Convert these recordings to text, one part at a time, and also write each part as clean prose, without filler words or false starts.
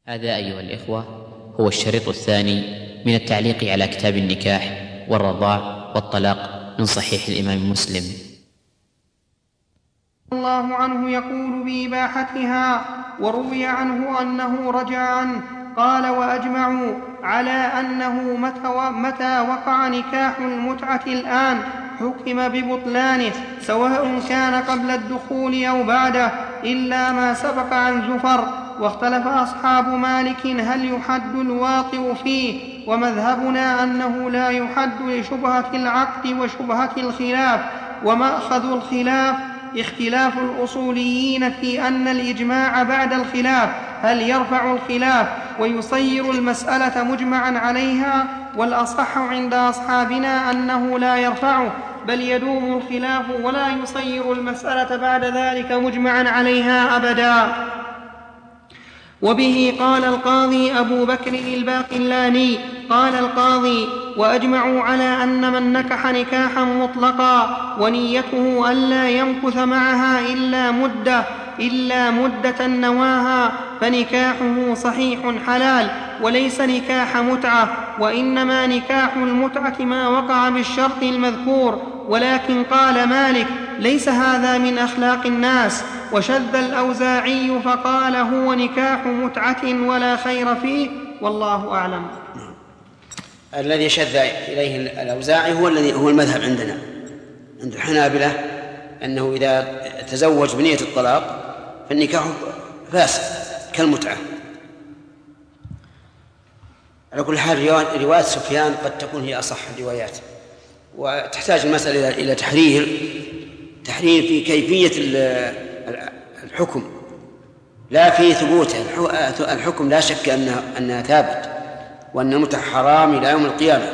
هذا أيها الإخوة هو الشريط الثاني من التعليق على كتاب النكاح والرضاع والطلاق من صحيح الإمام مسلم. الله عنه يقول بإباحتها، وروي عنه أنه رجع عنه قال: وأجمعوا على أنه متى وقع نكاح المتعة الآن حكم ببطلانه، سواء كان قبل الدخول أو بعده، إلا ما سبق عن زفر. واختلف أصحاب مالك هل يحد الواطئ فيه، ومذهبنا أنه لا يحد لشبهة العقد وشبهة الخلاف. ومأخذ الخلاف اختلاف الأصوليين في أن الإجماع بعد الخلاف هل يرفع الخلاف ويصير المسألة مجمعا عليها، والأصح عند أصحابنا أنه لا يرفعه بل يدوم الخلاف ولا يصير المسألة بعد ذلك مجمعا عليها أبدا. وبه قال القاضي أبو بكر الباقلاني قال القاضي: وأجمعوا على أن من نكح نكاحا مطلقا ونيته ألا يمكث معها إلا مدة نواها فنكاحه صحيح حلال، وليس نكاح متعة، وإنما نكاح المتعة ما وقع بالشرط المذكور. ولكن قال مالك: ليس هذا من أخلاق الناس. وشذ الأوزاعي فقال: هو نكاح متعة ولا خير فيه، والله أعلم. الذي شذ إليه الأوزاعي هو المذهب عندنا عند الحنابلة، أنه إذا تزوج بنية الطلاق فالنكاح فاسد كالمتعة. على كل حال رواية سفيان قد تكون هي أصح الروايات، وتحتاج المسألة إلى تحرير في كيفية الحكم لا في ثبوته. الحكم لا شك أنها ثابت وأن المتعة حرام إلى يوم القيامة،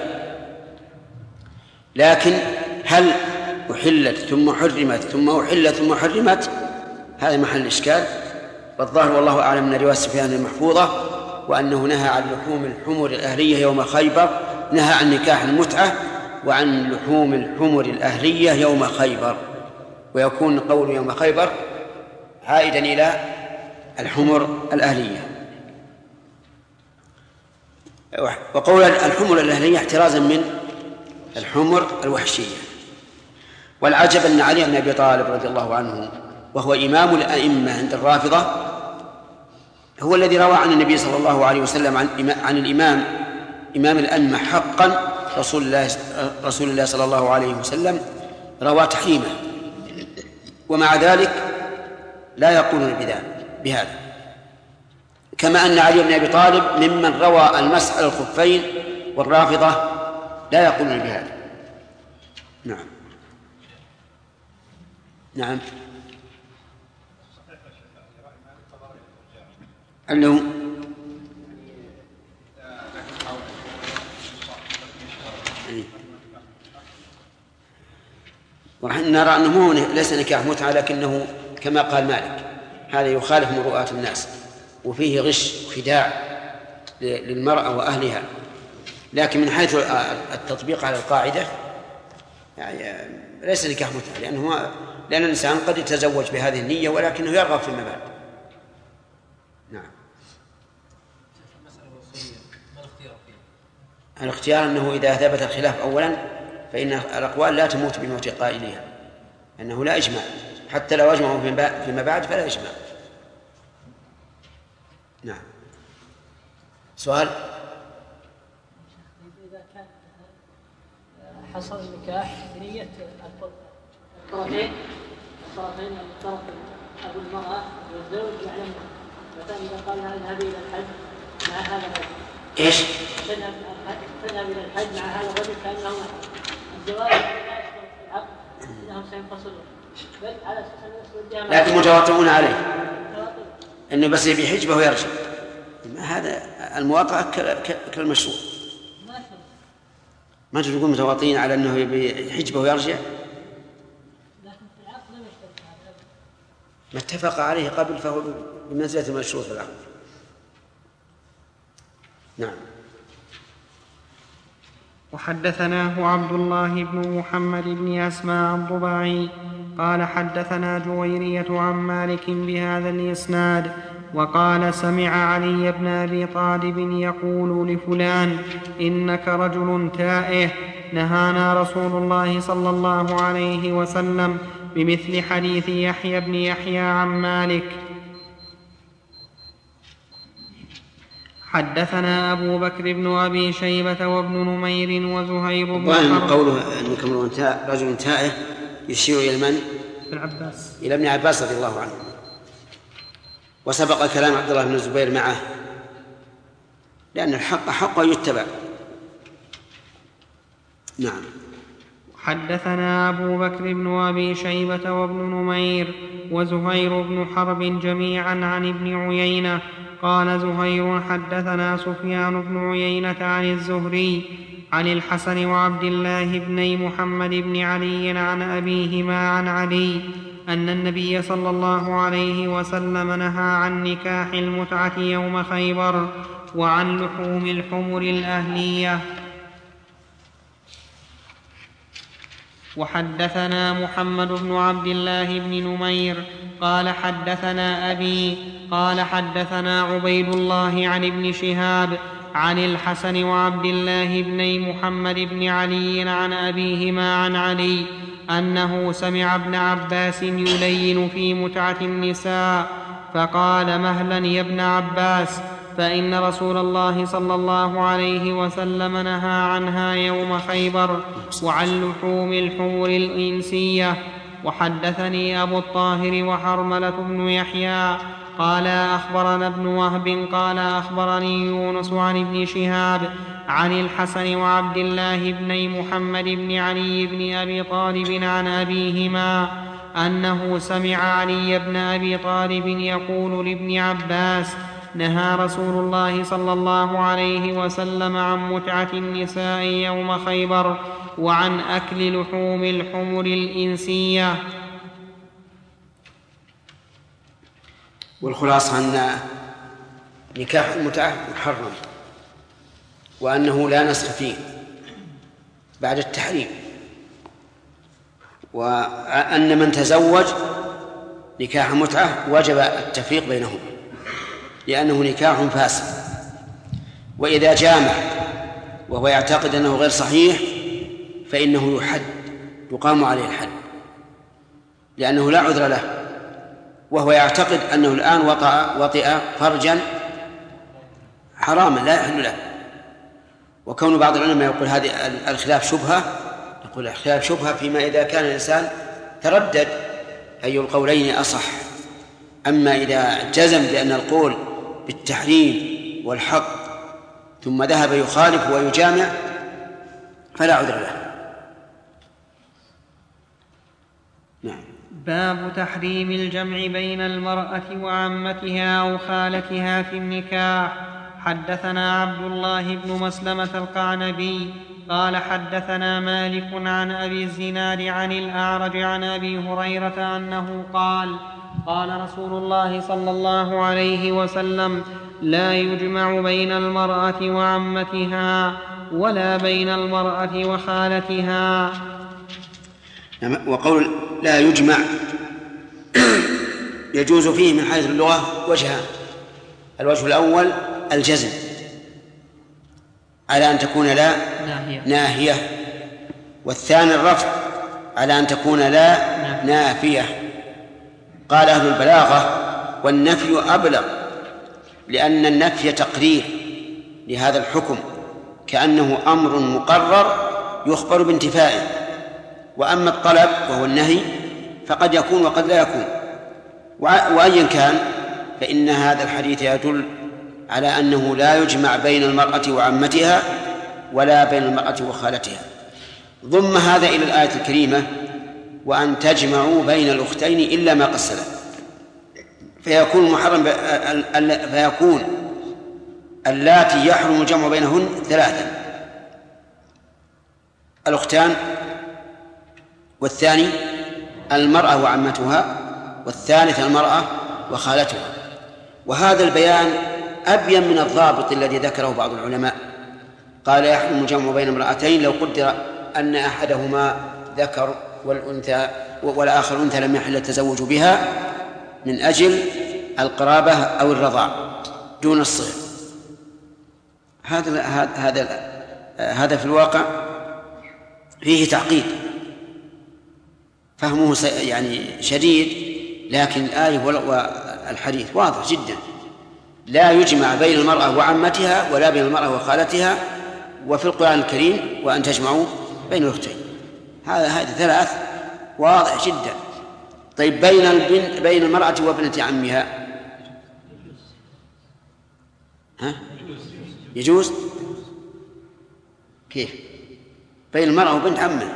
لكن هل أحلت ثم حرمت ثم أحلت ثم حرمت؟ هذا محل الإشكال. والظاهر والله أعلم من رواية سفيان المحفوظة، وأنه نهى عن لحوم الحمر الأهلية يوم خيبر، نهى عن نكاح المتعة وعن لحوم الحمر الأهلية يوم خيبر، ويكون قول يوم خيبر عائدا إلى الحمر الأهلية. وقول الحمر الأهلية احترازا من الحمر الوحشية. والعجب أن علي بن أبي طالب رضي الله عنه، وهو إمام الأئمة عند الرافضة، هو الذي روى عن النبي صلى الله عليه وسلم عن الإمام إمام الأئمة حقا رسول الله صلى الله عليه وسلم، روى تحريمه، ومع ذلك لا يقولون بهذا. كما أن علي بن أبي طالب ممن روى المسح على الخفين، والرافضة لا يقولون بهذا. نعم أنه ونحن نرى أنه ليس نكاح متعة، لكنه كما قال مالك هذا يخالف مروءات الناس، وفيه غش وخداع للمرأة وأهلها. لكن من حيث التطبيق على القاعدة يعني ليس نكاح متعة، لأن الإنسان قد يتزوج بهذه النية ولكنه يرغب فيما بعد. نعم. الاختيار أنه إذا ثبت الخلاف أولا فإن الأقوال لا تموت بموت قائلها، أنه لا إجماع، حتى لو أجمعوا فيما بعد فلا إجماع. نعم. سؤال: إذا كان حصل النكاح بنية الطرفين الطرف أبو المرأة والزوج يعلم، مثلا إذا قال اذهب إلى الحج مع هذا الرجل، إيش؟ تذهب إلى الحج مع هذا الرجل كأنه الزواج لا يشترط في العقد أنهم سينفصلون، بل على أساس أن لكن متواطئون عليه أنه بس يبي حجبه ويرجع. هذا المواطأة كالمشروع، ما تقول متواطئين على أنه يبي حجبه ويرجع، ما اتفق عليه قبل فهو بمنزلة المشروع في العقد. نعم. وحدثناه عبد الله بن محمد بن أسماء الضباعي قال: حدثنا جويرية عن مالك بهذا الإسناد وقال سمع علي بن أبي طالب يقول لفلان إنك رجل تائه، نهانا رسول الله صلى الله عليه وسلم بمثل حديث يحيى بن يحيى عن مالك. حدثنا أبو بكر بن أبي شيبة وابن نمير وزهير بن حرب. قوله إنك رجل تائه يشير إلى من؟ العباس، إلى ابن عباس رضي الله عنه، وسبق كلام عبد الله بن الزبير معه، لأن الحق حق يتبع. نعم. حدثنا أبو بكر بن أبي شيبة وابن نمير وزهير بن حرب جميعا عن ابن عيينة قال زهير حدثنا سفيان بن عيينة عن الزهري عن الحسن وعبد الله بن محمد بن علي عن أبيهما عن علي أن النبي صلى الله عليه وسلم نهى عن نكاح المتعة يوم خيبر وعن لحوم الحمر الأهلية. وحدثنا محمد بن عبد الله بن نمير قال حدثنا أبي قال حدثنا عبيد الله عن ابن شهاب عن الحسن وعبد الله بن محمد بن علي عن أبيهما عن علي أنه سمع ابن عباس يلين في متعة النساء فقال مهلا يا ابن عباس، فإن رسول الله صلى الله عليه وسلم نهى عنها يوم خيبر وعن لحوم الحمر الإنسية. وحدثني أبو الطاهر وحرملة بن يحيى قال أخبرنا ابن وهب قال أخبرني يونس عن ابن شهاب عن الحسن وعبد الله بن محمد بن علي بن أبي طالب عن أبيهما أنه سمع علي بن أبي طالب يقول لابن عباس نهى رسول الله صلى الله عليه وسلم عن متعة النساء يوم خيبر وعن أكل لحوم الحمر الإنسية. والخلاصة أن نكاح المتعة محرم، وأنه لا نسخ فيه بعد التحريم، وأن من تزوج نكاح متعة وجب التفريق بينهم لأنه نكاح فاسد. وإذا جامع وهو يعتقد أنه غير صحيح فإنه يحد، يقام عليه الحد، لأنه لا عذر له، وهو يعتقد أنه الآن وطئ فرجا حراما لا يحل له. وكون بعض العلماء يقول هذه الخلاف شبهة، يقول الخلاف شبهة فيما إذا كان الإنسان تردد أي القولين أصح. أما إذا جزم بأن القول بالتحريم والحق ثم ذهب يخالف ويجامع فلا عذر له. نعم. باب تحريم الجمع بين المرأة وعمتها أو خالتها في النكاح. حدثنا عبد الله بن مسلمة القعنبي قال حدثنا مالك عن أبي الزناد عن الأعرج عن أبي هريرة أنه قال قال رسول الله صلى الله عليه وسلم لا يجمع بين المرأة وعمتها ولا بين المرأة وخالتها. وقول لا يجمع يجوز فيه من حيث اللغة وجهان. الوجه الأول الجزم على أن تكون لا ناهية، والثاني الرفع على أن تكون لا نافية. قال أهل البلاغة والنفي أبلغ، لأن النفي تقرير لهذا الحكم كأنه أمر مقرر يخبر بانتفائه، وأما الطلب وهو النهي فقد يكون وقد لا يكون. وأيا كان فإن هذا الحديث يدل على أنه لا يجمع بين المرأة وعمتها ولا بين المرأة وخالتها. ضم هذا إلى الآية الكريمة وأن تجمعوا بين الأختين إلا ما قد سلف، فيكون محرم فيكون اللاتي يحرم الجمع بينهن ثلاثة: الأختان، والثاني المرأة وعمتها، والثالث المرأة وخالتها. وهذا البيان أبين من الضابط الذي ذكره بعض العلماء، قال يحرم الجمع بين امرأتين لو قدر أن أحدهما ذكر والآخر أنثى لم يحل التزوج بها من أجل القرابة أو الرضاع دون الصهر. هذا في الواقع فيه تعقيد، فهمه يعني شديد، لكن الآية والحديث واضح جدا. لا يجمع بين المرأة وعمتها ولا بين المرأة وخالتها، وفي القرآن الكريم وأن تجمعوا بين الأختين. هذه ثلاث واضح جدا. طيب بين المرأة وابنة عمها يجوز؟ كيف؟ بين المرأة وبنت عمها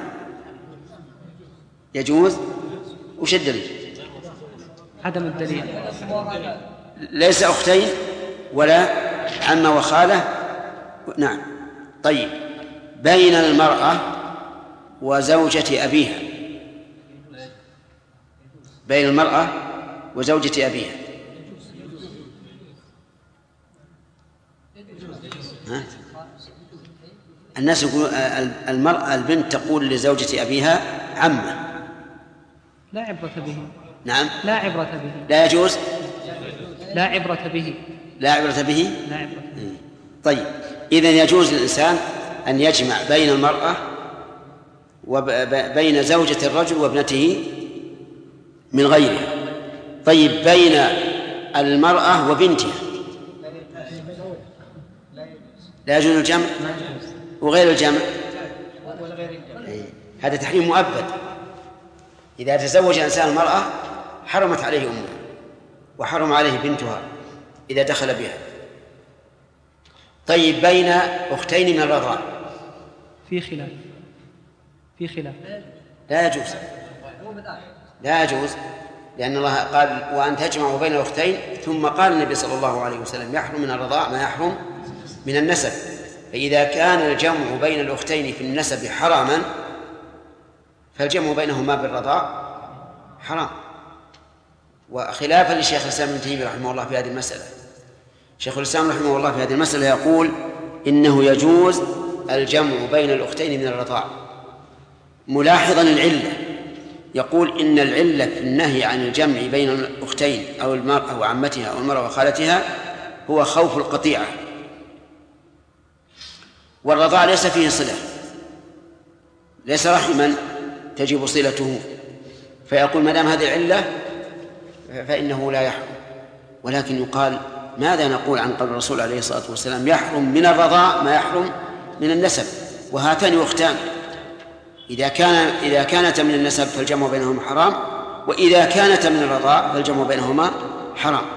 يجوز؟ وش الدليل؟ عدم الدليل. ليس أختين ولا عمة وخالة. نعم. طيب بين المرأة وزوجة أبيها، بين المرأة وزوجة أبيها الناس يقولون المرأة البنت تقول لزوجة أبيها عمة. لا عبرة به. نعم. لا عبرة به. لا يجوز. لا عبرة به. لا عبرة به. لا عبرة به. طيب إذن يجوز للإنسان أن يجمع بين المرأة وبين زوجة الرجل وابنته من غيرها. طيب بين المرأة وبنتها لا يجوز الجمع، وغير الجمع هذا تحريم مؤبد. إذا تزوج إنسان المرأة حرمت عليه أمه وحرم عليه بنتها إذا دخل بها. طيب بين أختين من الرضاع في خلاف لا يجوز. لا يجوز، لأن الله قال وأن تجمعوا بين الأختين، ثم قال النبي صلى الله عليه وسلم يحرم من الرضاع ما يحرم من النسب. فإذا كان الجمع بين الأختين في النسب حراما، فالجمع بينهما بالرضاع حرام. وخلافا للشيخ الإسلام ابن تيمية رحمه الله في هذه المسألة، شيخ الإسلام رحمه الله في هذه المسألة يقول إنه يجوز الجمع بين الأختين من الرضاع، ملاحظا العلة. يقول إن العلة في النهي عن الجمع بين الأختين أو المرأة وعمتها أو المرأة وخالتها هو خوف القطيعة، والرضاع ليس فيه صلة، ليس رحما تجب صلته، فيقول ما دام هذه العلة فإنه لا يحرم. ولكن يقال ماذا نقول عن قول الرسول عليه الصلاة والسلام يحرم من الرضاع ما يحرم من النسب، وهاتان أختان، إذا كانت من النسب فالجمع بينهما حرام، وإذا كانت من الرضاع فالجمع بينهما حرام.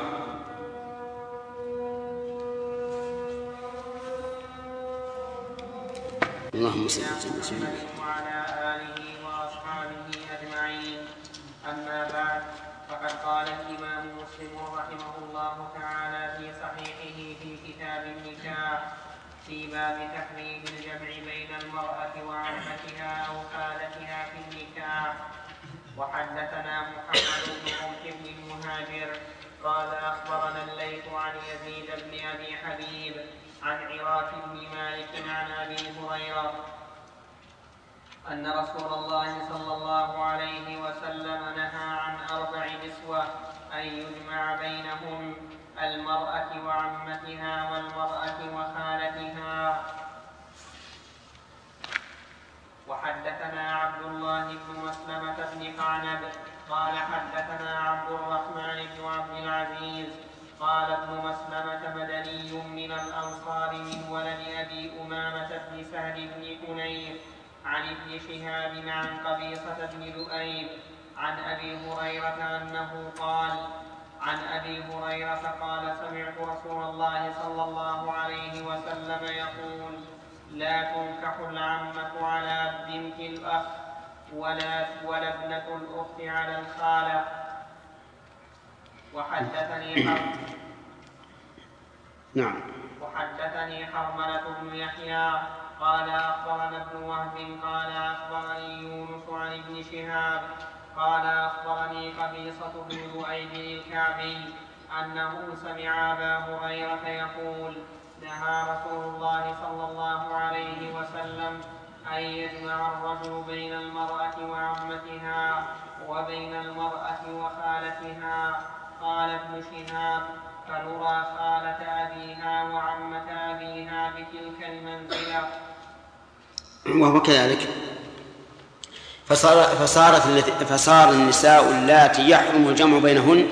اللهم صل وسلم وعلى آله وأصحابه أجمعين. أما بعد، فقد قال الإمام مسلم رحمه الله تعالى في صحيحه في كتاب النكاح في باب تحريم الجمع بين المرأة وعمتها أو خالتها في النكاح. وحدثنا محمد بن رمح بن المهاجر قال أخبرنا الليث عن يزيد بن أبي حبيب عن عراك بن مالك عن أبي هريرة أن رسول الله صلى الله عليه وسلم نهى عن 4 نسوة أن يجمع بينهم: المرأة وعمتها والمرأة وخالتها. وحدثنا عبد الله بن مسلمة بن قعنب قال حدثنا عبد الرحمن بن عبد العزيز قال ابن مسلمة مدني من الأنصار من ولد أبي أمامة بن سهل بن حنيف عن ابن شهاب عن قبيصة بن لؤيب عن أبي هريرة أنه قال: عن أبي هريرة قال: سمعت رسول الله صلى الله عليه وسلم يقول: لا تنكح العمة على بنت الأخ ولا ابنة الأخت على الخالة. وحدثني حرملة بن يحيى قال أخبرنا ابن وهب قال أخبرني يونس عن ابن شهاب قال أخبرني قبيصة بن لؤيب الكعبي أنه سمع أبا هريرة يقول: نهى رسول الله صلى الله عليه وسلم أن يجمع الرجل بين المرأة وعمتها وبين المرأة وخالتها قال ابن شهاب: فنرى خالة أبيها وعمة أبيها بتلك المنزلة. وهو كذلك. فصار النساء اللاتي يحرم الجمع بينهن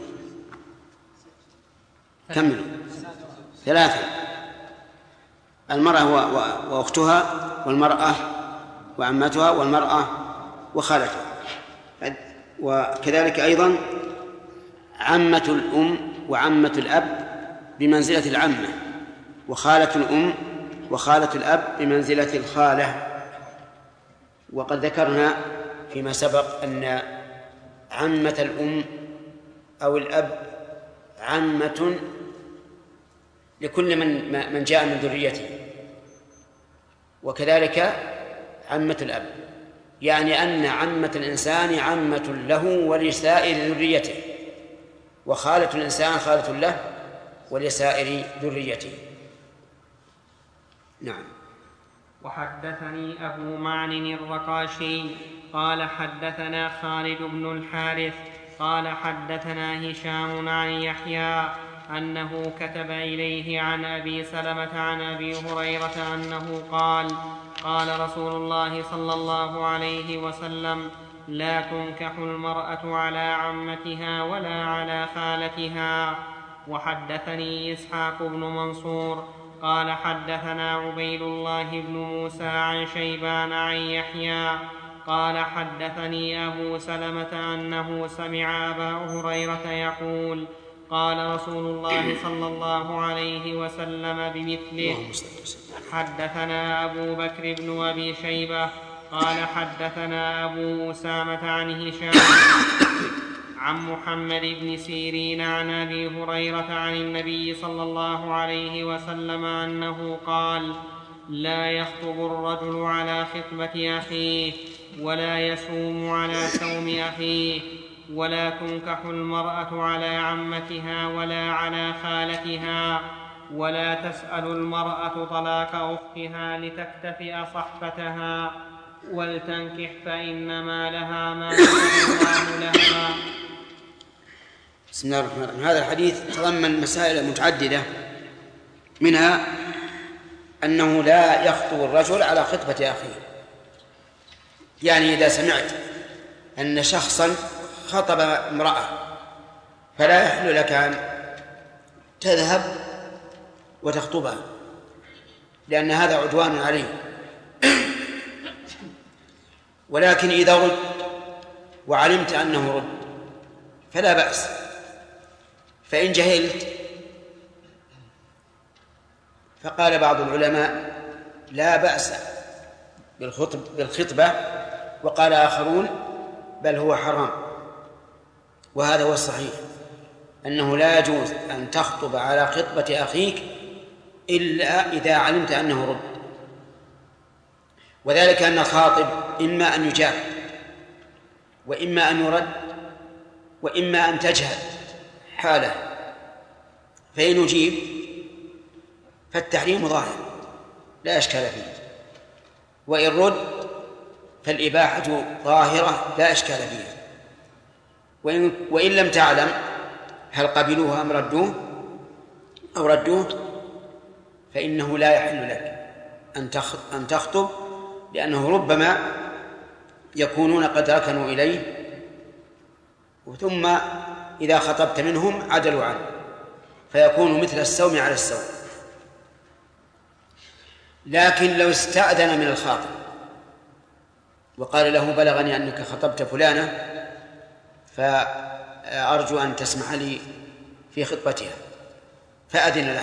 كملوا 3: المرأة وأختها، والمرأة وعمتها، والمرأة وخالتها. وكذلك أيضا عمة الأم وعمة الأب بمنزلة العمة، وخالة الأم وخالة الأب بمنزلة الخالة. وقد ذكرنا فيما سبق أن عمة الأم أو الأب عمة لكل من جاء من ذريته، وكذلك عمة الأب، يعني أن عمة الإنسان عمة له ولسائر ذريته، وخالة الإنسان خالة له ولسائر ذريته. نعم. وحدثني أبو معن الرقاشي قال هشام خالد بن الحارث قال حدثنا هشام عن يحيى أنه كتب إليه عن أبي سلمة عن أبي هريرة أنه قال: قال رسول الله صلى الله عليه وسلم: لا تنكح المرأة على عمتها ولا على خالتها. وحدثني إسحاق بن منصور قال حدثنا عبيد الله بن موسى عن شيبان عن يحيى قال حدثني أبو سلمة أنه سمع أبا هريرة يقول: قال رسول الله صلى الله عليه وسلم بمثله. حدثنا أبو بكر بن أبي شيبة قال حدثنا أبو أسامة عن هشام عن محمد بن سيرين عن أبي هريرة عن النبي صلى الله عليه وسلم أنه قال: لا يخطب الرجل على خطبة أخيه ولا يصوم على صوم أخيه، ولا تنكح المرأة على عمتها ولا على خالتها، ولا تسأل المرأة طلاق أختها لتكتفئ صحبتها، ولتنكح فإنما لها ما كتب الله لها. بسم الله الرحمن الرحيم. هذا الحديث تضمن مسائل متعددة، منها أنه لا يخطب الرجل على خطبة أخيه، يعني إذا سمعت أن شخصا خطب امرأة فلا يحل لك أن تذهب وتخطبها، لأن هذا عدوان عليه. ولكن إذا رد وعلمت أنه رد فلا بأس. فإن جهلت فقال بعض العلماء: لا بأس بالخطبة، وقال آخرون: بل هو حرام. وهذا هو الصحيح، أنه لا يجوز أن تخطب على خطبة أخيك إلا إذا علمت أنه رد، وذلك أن الخاطب إما أن يجاب وإما أن يرد وإما أن تجهل حاله، فإن يجيب فالتحريم ظاهر لا إشكال فيه، وإن رد فالإباحة ظاهرة لا إشكال فيها. وإن لم تعلم هل قبلوه أم ردوه فإنه لا يحل لك أن تخطب، لأنه ربما يكونون قد ركنوا إليه، ثم إذا خطبت منهم عدلوا عنه، فيكون مثل السوم على السوم. لكن لو استأذن من الخاطب وقال له: بلغني أنك خطبت فلانة فأرجو أن تسمح لي في خطبتها، فأذن له،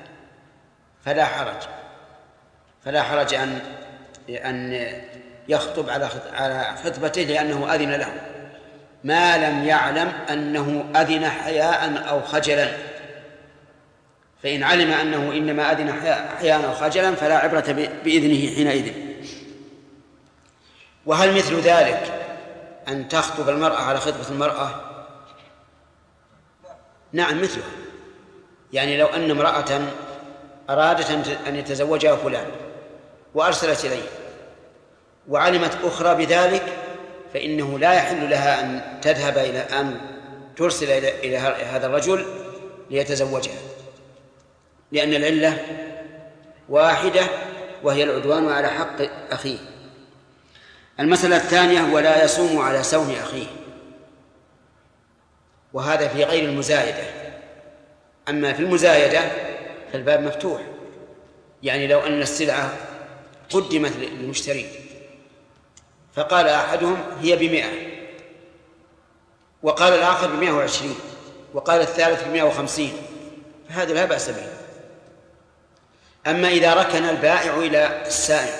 فلا حرج أن يخطب على خطبته، لأنه أذن له، ما لم يعلم أنه أذن حياء أو خجلا. فإن علم أنه إنما أذن حياء أو خجلا فلا عبرة بإذنه حينئذ. وهل مثل ذلك أن تخطب المرأة على خطبة المرأة؟ نعم مثلها. يعني لو أن امرأة أرادت أن يتزوجها فلان وأرسلت إليه وعلمت أخرى بذلك، فإنه لا يحل لها أن تذهب إلى أن ترسل إلى هذا الرجل ليتزوجها، لأن العلة واحدة وهي العدوان على حق أخيه. المسألة الثانية: ولا يصوم على سوم أخيه، وهذا في غير المزايدة. أما في المزايدة فالباب مفتوح، يعني لو أن السلعة قدمت للمشتري فقال أحدهم هي ب100 وقال الآخر ب120 وقال الثالث ب150، فهذا لا بأس به. أما إذا ركن البائع إلى السائل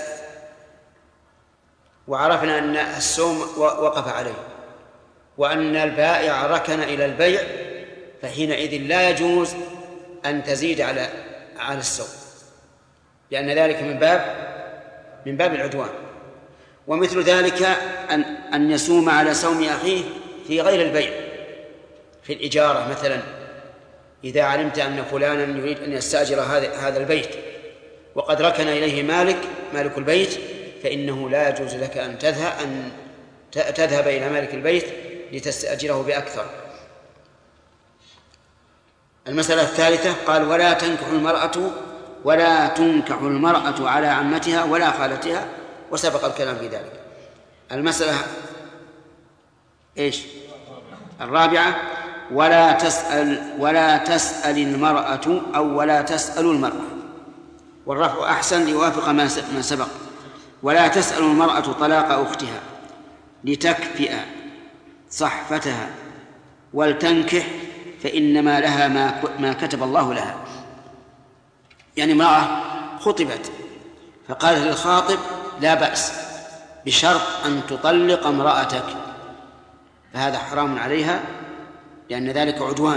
وعرفنا أن السوم وقف عليه وأن البائع ركن إلى البيع، فحينئذ لا يجوز أن تزيد على السوم، لأن ذلك من باب العدوان. ومثل ذلك أن يصوم على سوم أخيه في غير البيع، في الإجارة مثلا، إذا علمت أن فلانا يريد أن يستأجر هذا البيت وقد ركن إليه مالك البيت، فإنه لا يجوز لك أن تذهب إلى مالك البيت لتستأجره بأكثر. المسألة الثالثة قال: ولا تنكح المرأة على عمتها ولا خالتها، وسبق الكلام في ذلك. المسألة الرابعة: ولا تسأل المرأة أو ولا تسأل المرأة، والرفع أحسن ليوافق ما سبق. ولا تسأل المرأة طلاق أختها لتكفئ صحفتها ولتنكح، فإنما لها ما كتب الله لها. يعني امرأة خطبت فقالت للخاطب: لا بأس بشرط أن تطلق امرأتك، فهذا حرام عليها لأن ذلك عدوان.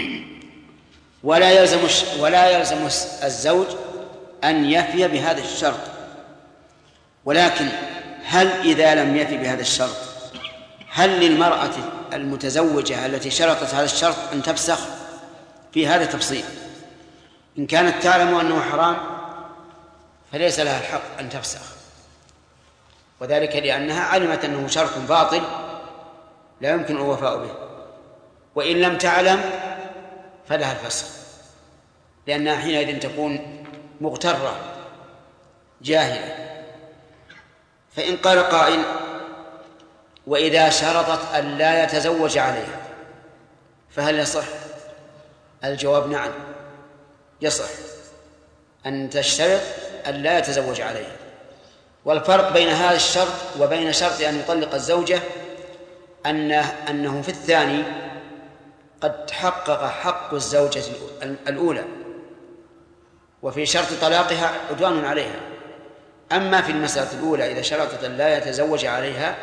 ولا يلزم الزوج أن يفي بهذا الشرط، ولكن هل إذا لم يفي بهذا الشرط هل للمرأة المتزوجة التي شرطت هذا الشرط أن تفسخ؟ في هذا تفصيل. إن كانت تعلم أنه حرام فليس لها الحق أن تفسخ، وذلك لأنها علمت أنه شرط باطل لا يمكن الوفاء به. وإن لم تعلم فلها الفسخ، لأنها حينئذ تكون مغترة جاهلة. فإن قال قائل: وإذا شرطت أن لا يتزوج عليها فهل يصح؟ الجواب: نعم يصح أن تشترط أن لا يتزوج عليها. والفرق بين هذا الشرط وبين شرط أن يطلق الزوجة أنه في الثاني قد تحقق حق الزوجة الأولى، وفي شرط طلاقها عدوان عليها. أما في المسألة الأولى إذا شرطت أن لا يتزوج عليها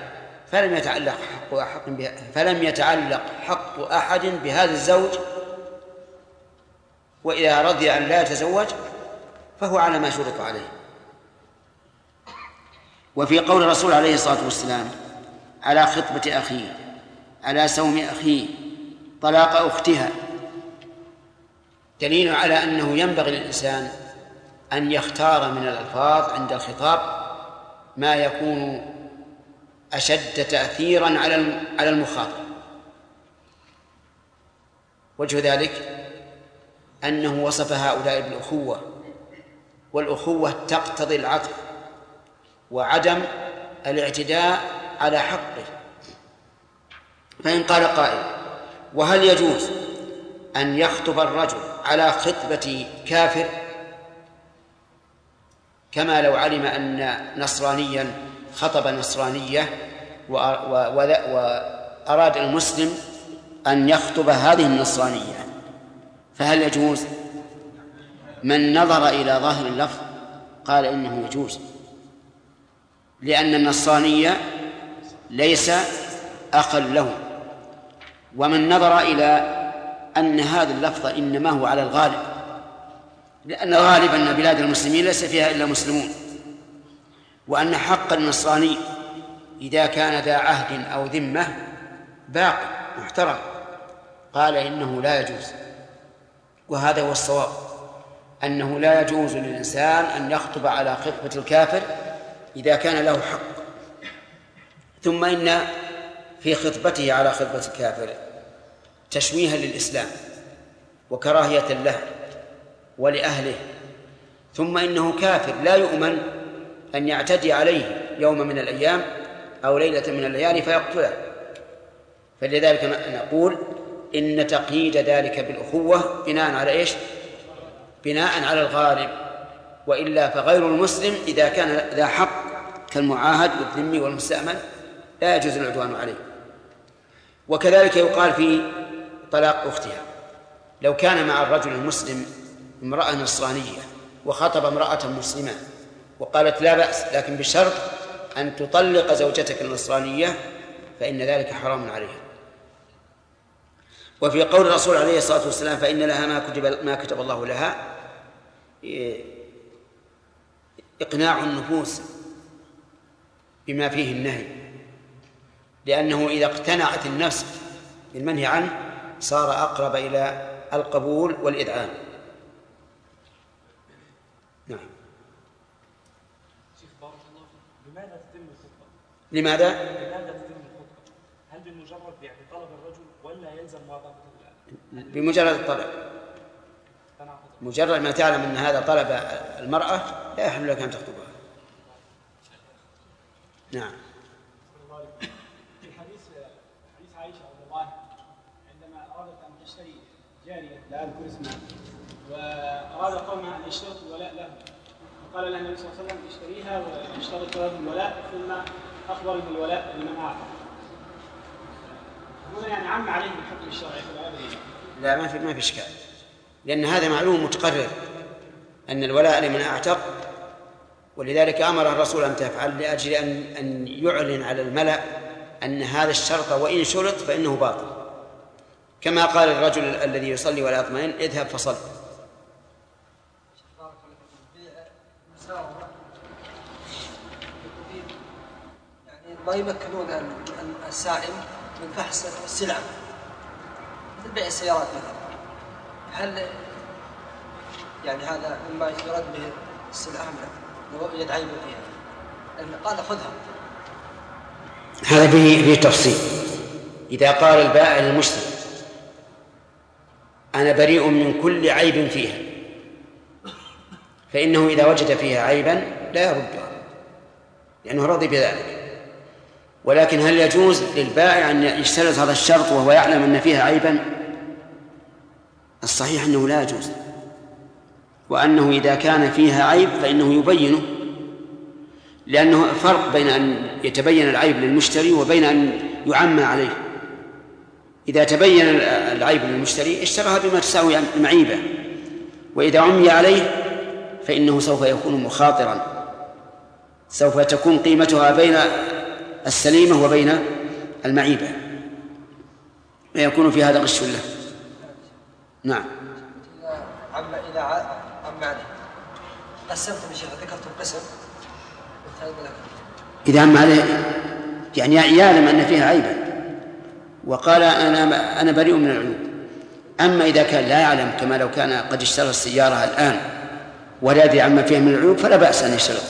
فلم يتعلق حق أحد بهذا الزوج، وإذا رضي أن لا يتزوج فهو على ما شرط عليه. وفي قول الرسول عليه الصلاة والسلام: على خطبة أخيه، على سوم أخيه، طلاق أختها، دليل على أنه ينبغي للإنسان أن يختار من الألفاظ عند الخطاب ما يكون أشد تأثيرا على المخاطب. وجه ذلك أنه وصف هؤلاء بالأخوة، والأخوة تقتضي العطف وعدم الاعتداء على حقه. فإن قال قائل: وهل يجوز أن يخطب الرجل على خطبة كافر، كما لو علم أن نصرانيا خطب نصرانية وأراد المسلم أن يخطب هذه النصرانية، فهل يجوز؟ من نظر إلى ظاهر اللفظ قال إنه يجوز، لأن النصرانية ليس أخا له. ومن نظر إلى أن هذا اللفظ إنما هو على الغالب، لأن غالبا أن بلاد المسلمين ليس فيها إلا مسلمون، وأن حق النصراني إذا كان ذا عهد أو ذمة باق محترم، قال إنه لا يجوز. وهذا هو الصواب، أنه لا يجوز للإنسان أن يخطب على خطبة الكافر إذا كان له حق. ثم إن في خطبته على خطبة الكافر تشويها للإسلام وكراهية له ولأهله، ثم إنه كافر لا يؤمن أن يعتدي عليه يوم من الأيام أو ليلة من الليالي فيقتله. فلذلك نقول إن تقييد ذلك بالأخوة بناء على إيش؟ بناء على الغالب، وإلا فغير المسلم إذا كان ذا حق كالمعاهد والذمي والمستأمن لا يجوز العدوان عليه. وكذلك يقال في طلاق أختها، لو كان مع الرجل المسلم امرأة نصرانية وخطب امرأة مسلمة وقالت لا بأس لكن بشرط أن تطلق زوجتك النصرانية فإن ذلك حرام عليها. وفي قول الرسول عليه الصلاة والسلام فإن لها ما كتب الله لها إقناع النفوس بما فيه النهي، لأنه إذا اقتنعت النفس بالمنهي عنه صار أقرب إلى القبول والإذعان. نعم. لماذا تتم الخطبة؟ لماذا تتم الخطبة؟ هل بمجرد طلب الرجل ولا يلزم موافقة؟ بمجرد الطلب، مجرد ما تعلم أن هذا طلب المرأة لا يحل لك أن تخطبها. نعم. في حديث عائشة رضي الله عنها عندما أرادت أن تشتري جارية لا أذكر اسمها وأراد قومها أن يشترطوا الولاء لها، فقال لها النبي صلى الله عليه وسلم اشتريها واشترط له الولاء ثم أخبر بالولاء لمن أعطى. هنا يعني عم عليه بالحكم الشرعي لا ما في إشكال، لأن هذا معلوم متقرر أن الولاء لمن أعتق، ولذلك أمر الرسول أن تفعل لأجل أن يعلن على الملأ أن هذا الشرط وإن شرط فإنه باطل، كما قال الرجل الذي يصلي ولا يطمئن اذهب فصل. يعني ما يمكنون السائل من فحص السلع مثل بيع السيارات مثلا، هل يعني هذا مما يرد به السلعة لو يوجد عيب فيها؟ قال خذها. هذا به تفصيل. إذا قال البائع للمشتري أنا بريء من كل عيب فيها، فإنه إذا وجد فيها عيبا لا يردها لأنه رضي بذلك. ولكن هل يجوز للبائع أن يشترط هذا الشرط وهو يعلم أن فيها عيبا؟ الصحيح أنه لا يجوز، وأنه إذا كان فيها عيب فإنه يبينه، لأنه فرق بين أن يتبين العيب للمشتري وبين أن يعمى عليه. إذا تبين العيب للمشتري اشتراها بما تساوي المعيبة، وإذا عمي عليه فإنه سوف يكون مخاطرا، سوف تكون قيمتها بين السليمة وبين المعيبة، ويكون في هذا غش له. نعم. إذا عم عليه قسمت بشيء ذكرت القسم إذا عم عليه يعني يعلم أن فيها عيبا وقال أنا بريء من العيوب. أما إذا كان لا يعلم كما لو كان قد اشترى السيارة الآن ولا يدري عما فيها من العيوب فلا بأس أن يشترط.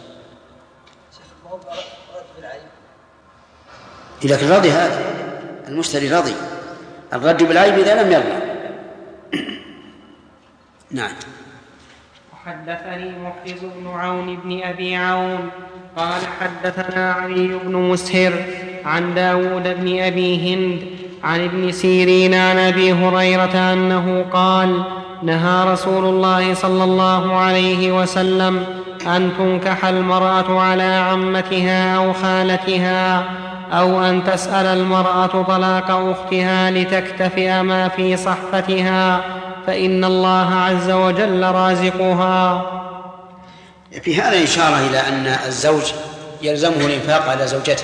لكن راضي هذا المشتري راضي، الرد بالعيب إذا لم يرضى. نعم. وحدثني محرز بن عون بن أبي عون قال حدثنا علي بن مسهر عن داود بن أبي هند عن ابن سيرين عن أبي هريرة أنه قال نهى رسول الله صلى الله عليه وسلم أن تنكح المرأة على عمتها أو خالتها، أو أن تسأل المرأة طلاق أختها لتكتفئ ما في صحفتها، فإن الله عز وجل رازقها. في هذا إشارة إلى أن الزوج يلزمه الإنفاق على زوجته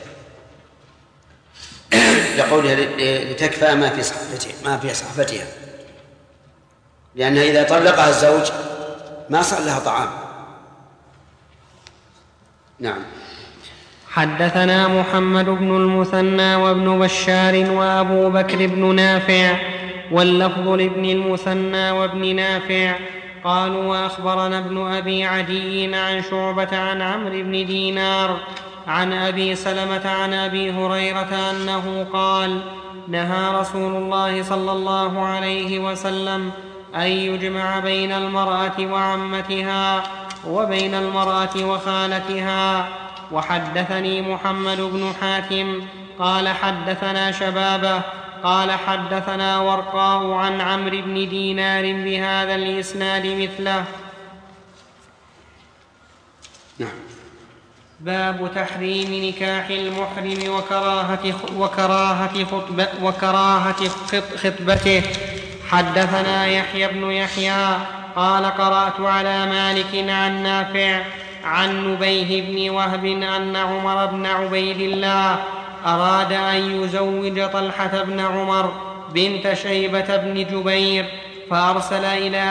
لقولها لتكفى ما في صحفتها، لأنها إذا طلقها الزوج ما صار لها طعام. نعم. حدثنا محمد بن المثنى وابن بشار وأبو بكر بن نافع، واللفظ لابن المثنى وابن نافع قالوا وأخبرنا ابن أبي عدي عن شعبة عن عمرو بن دينار عن أبي سلمة عن أبي هريرة أنه قال: نهى رسول الله صلى الله عليه وسلم أن يجمع بين المرأة وعمتها وبين المرأة وخالتها. وحدثني محمد بن حاتم قال حدثنا شبابه قال حدثنا ورقاء عن عمرو بن دينار بهذا الإسناد مثله. باب تحريم نكاح المحرم وكراهة خطبته. حدثنا يحيى بن يحيى قال قرأت على مالك عن نافع عن نبيه بن وهب أن عمر بن عبيد الله أراد أن يزوج طلحة بن عمر بنت شيبة بن جبير فأرسل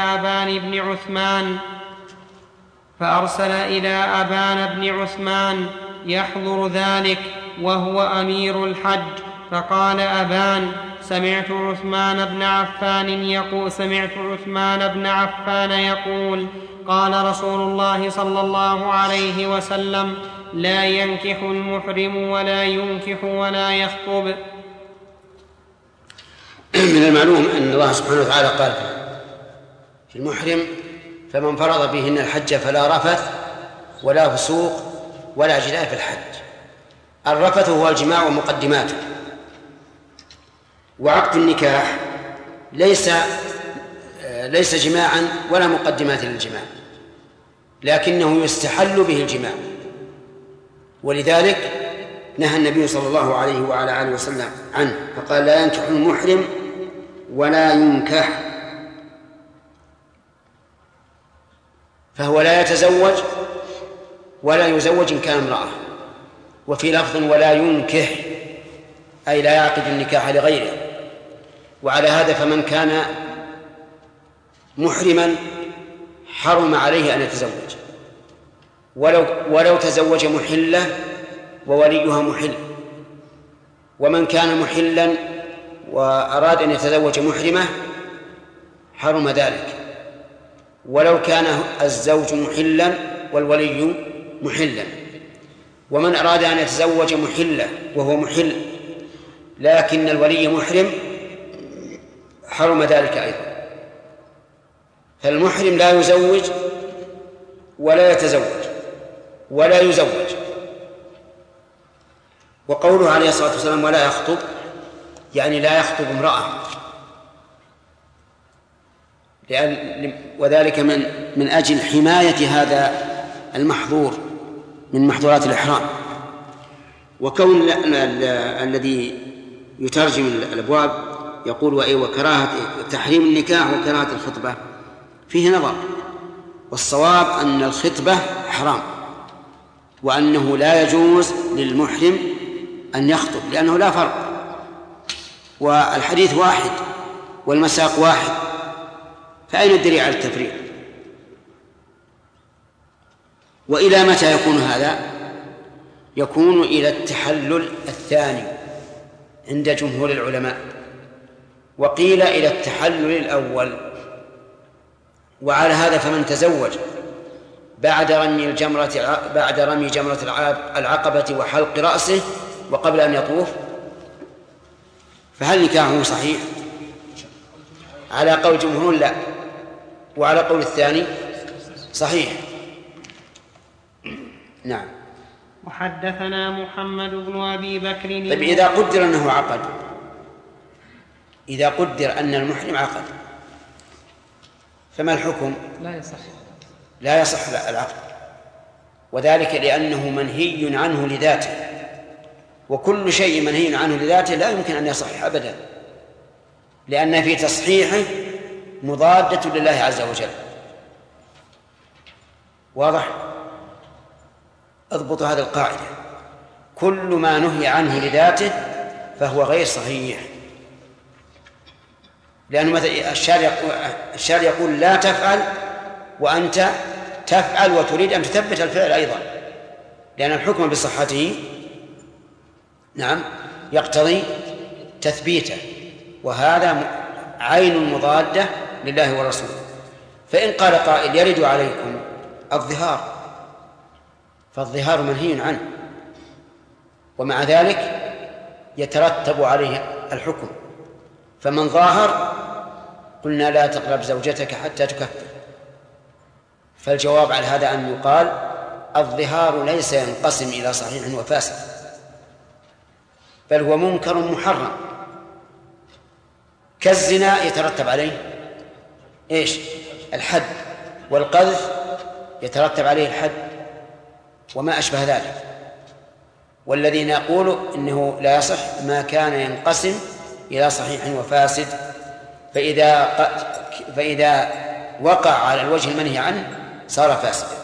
إلى أبان بن عثمان يحضر ذلك وهو أمير الحج، فقال أبان: سمعت عثمان بن عفان يقول: قال رسول الله صلى الله عليه وسلم: لا ينكح المحرم ولا ينكح ولا يخطب. من المعلوم أن الله سبحانه وتعالى قال في المحرم: فمن فرض بهن الحج فلا رفث ولا فسوق ولا جدال في الحج. الرفث هو الجماع ومقدماته، وعقد النكاح ليس جماعا ولا مقدمات للجماع، لكنه يستحل به الجماع، ولذلك نهى النبي صلى الله عليه وعلى آله وسلم عنه، فقال: لا ينكح المحرم ولا ينكح، فهو لا يتزوج ولا يزوج إن كان امرأة. وفي لفظ: ولا ينكح، أي لا يعقد النكاح لغيره. وعلى هذا فمن كان محرما حرم عليه أن يتزوج، ولو تزوج محلة ووليها محل. ومن كان محلا وأراد أن يتزوج محرمة حرم ذلك، ولو كان الزوج محلا والولي محلا. ومن أراد أن يتزوج محلة وهو محل لكن الولي محرم حرم ذلك أيضا. فالمحرم لا يزوج ولا يتزوج ولا يزوج. وقوله عليه الصلاة والسلام: ولا يخطب، يعني لا يخطب امرأة، وذلك من أجل حماية هذا المحظور من محظورات الإحرام. وكون الذي يترجم الأبواب يقول: وكراهة تحريم النكاح وكراهة الخطبة، فيه نظر. والصواب أن الخطبة حرام، وأنه لا يجوز للمحرم أن يخطب، لأنه لا فرق، والحديث واحد والمساق واحد، فأين الدليل على التفريق؟ وإلى متى يكون هذا؟ يكون إلى التحلل الثاني عند جمهور العلماء، وقيل إلى التحلل الأول. وعلى هذا فمن تزوج بعد رمي جمرة العقبة وحلق رأسه وقبل أن يطوف فهل نكاحه صحيح؟ على قول جمهور لا، وعلى قول الثاني صحيح. نعم. وحدثنا محمد بن أبي بكر. طيب، إذا قدر أنه عقد، إذا قدر أن المحرم عقد، فما الحكم؟ لا يصح العقد، وذلك لأنه منهي عنه لذاته، وكل شيء منهي عنه لذاته لا يمكن أن يصح أبدا، لأن في تصحيحه مضادة لله عز وجل. واضح؟ اضبطوا هذه القاعدة: كل ما نهي عنه لذاته فهو غير صحيح، لأنه مثلا الشارع يقول: لا تفعل، وأنت تفعل وتريد أن تثبت الفعل أيضا، لأن الحكم بصحته نعم يقتضي تثبيته، وهذا عين مضادة لله ورسوله. فإن قال قائل: يرد عليكم الظهار، فالظهار منهي عنه، ومع ذلك يترتب عليه الحكم. فمن ظاهر قلنا لا تقرب زوجتك حتى تكفر. فالجواب على هذا أن يقال الظهار ليس ينقسم إلى صحيح وفاسد، بل هو منكر محرم، كالزنا يترتب عليه إيش؟ الحد، والقذف يترتب عليه الحد وما أشبه ذلك. والذي نقول إنه لا يصح ما كان ينقسم إلى صحيح وفاسد، فإذا وقع على الوجه المنهي عنه صار فاسدا.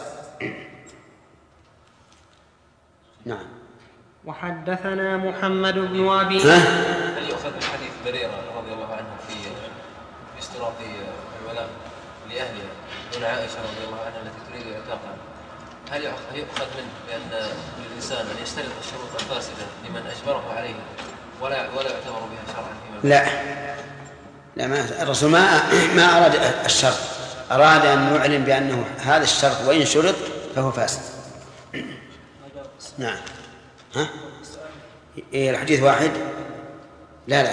نعم. وحدثنا محمد بن أبي هل يؤخذ من حديث بريرة رضي الله عنه في اشتراط الولاء لأهلها دون عائشة رضي الله عنها التي تريد إعتاقها؟ هل يؤخذ منه بأن الإنسان أن يشترط الشروط الفاسدة لمن أجبره عليه ولا يعتبر بها شرعا فيما لا ما الرسول ما أراد الشرط، أراد أن يعلم بأنه هذا الشرط وإن شرط فهو فاسد. نعم. ها؟ إيه الحديث واحد؟ لا.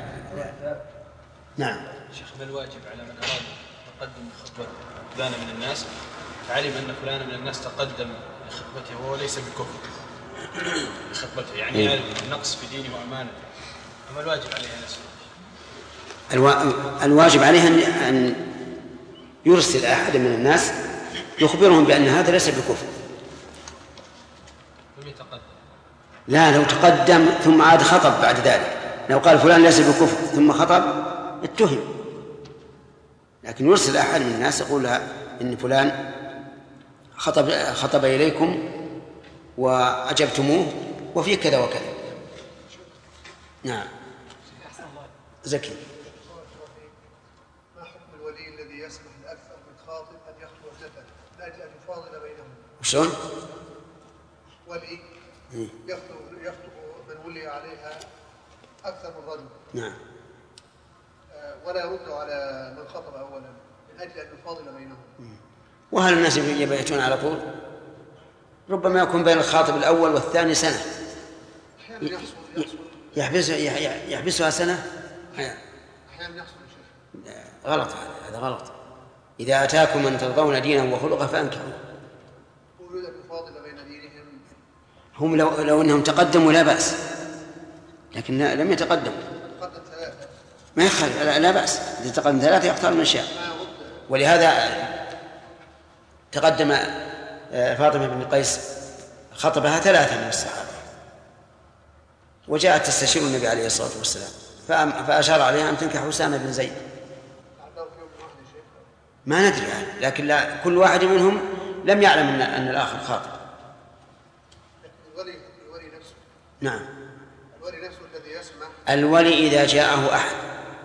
نعم. شيخ، ما الواجب على من أراد تقدم خطبة فلان من الناس، علم أن فلان من الناس تقدم لخطبته وهو ليس بكفر لخطبته، يعني يعلم النقص في دينه وأمانته، أما الواجب عليه نفسه؟ الواجب عليه أن يرسل أحد من الناس يخبرهم بأن هذا ليس بكفر. لا، لو تقدم ثم عاد خطب بعد ذلك، لو قال فلان ليس بكفر ثم خطب اتهم، لكن يرسل أحد من الناس يقول إن فلان خطب إليكم وأجبتموه وفيه كذا وكذا. نعم. زكي. ما حكم الولي الذي يسمح لأكثر من خاطب أن يخطب ابنته لأجل أن يفاضل بينهم؟ شلون؟ ولي يخطب من ولي عليها أكثر من رجل. نعم. ولا يرد على من خطب أولا من أجل أن يفاضل بينهم. وهل الناس يبيتون على طول؟ ربما يكون بين الخاطب الأول والثاني سنة. أحيانا يحبسها سنة. أحيانا يحصل. غلط، هذا غلط. إذا أتاكم من ترضون دينه وخلقه فأنكحوا. يريد أن يفاضل بين دينهم. هم لو أنهم تقدموا لا بأس، لكن لم يتقدموا. تقدم ثلاثة ما يخالف، لا بأس. إذا تقدم ثلاثة يختار من شاء. ولهذا تقدم فاطمة بن قيس خطبها 3 من الصحابة، وجاءت تستشير النبي عليه الصلاة والسلام فأشار عليها أن تنكح أسامة بن زيد. ما ندري يعني، لكن كل واحد منهم لم يعلم أن الآخر خاطب. الولي نفسه. نعم. الولي نفسه الذي يسمع. الولي إذا جاءه أحد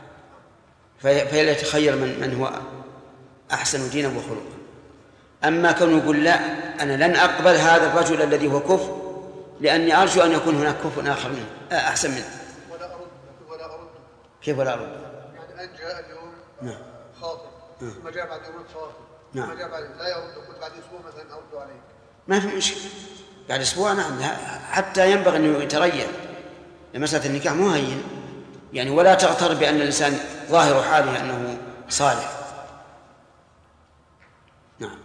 فيتخير من هو أحسن دينا وخلقا. أما كونه يقول لا، أنا لن أقبل هذا الرجل الذي هو كفر لأني أرجو أن يكون هناك كفر آخر منه أحسن منه. ولا أرد. كيف ولا أرد؟ يعني أن جاء اليوم نعم. خاطب ثم جاء بعد يوم خاطب ثم جاء بعد لا يرد، قلت بعد أسبوع مثلا أرد عليك. ما في مشكلة بعد أسبوع. نعم، حتى ينبغي أن يتريث لمسألة النكاح مو هين يعني، ولا تغتر بأن الإنسان ظاهر حاله أنه صالح. نعم.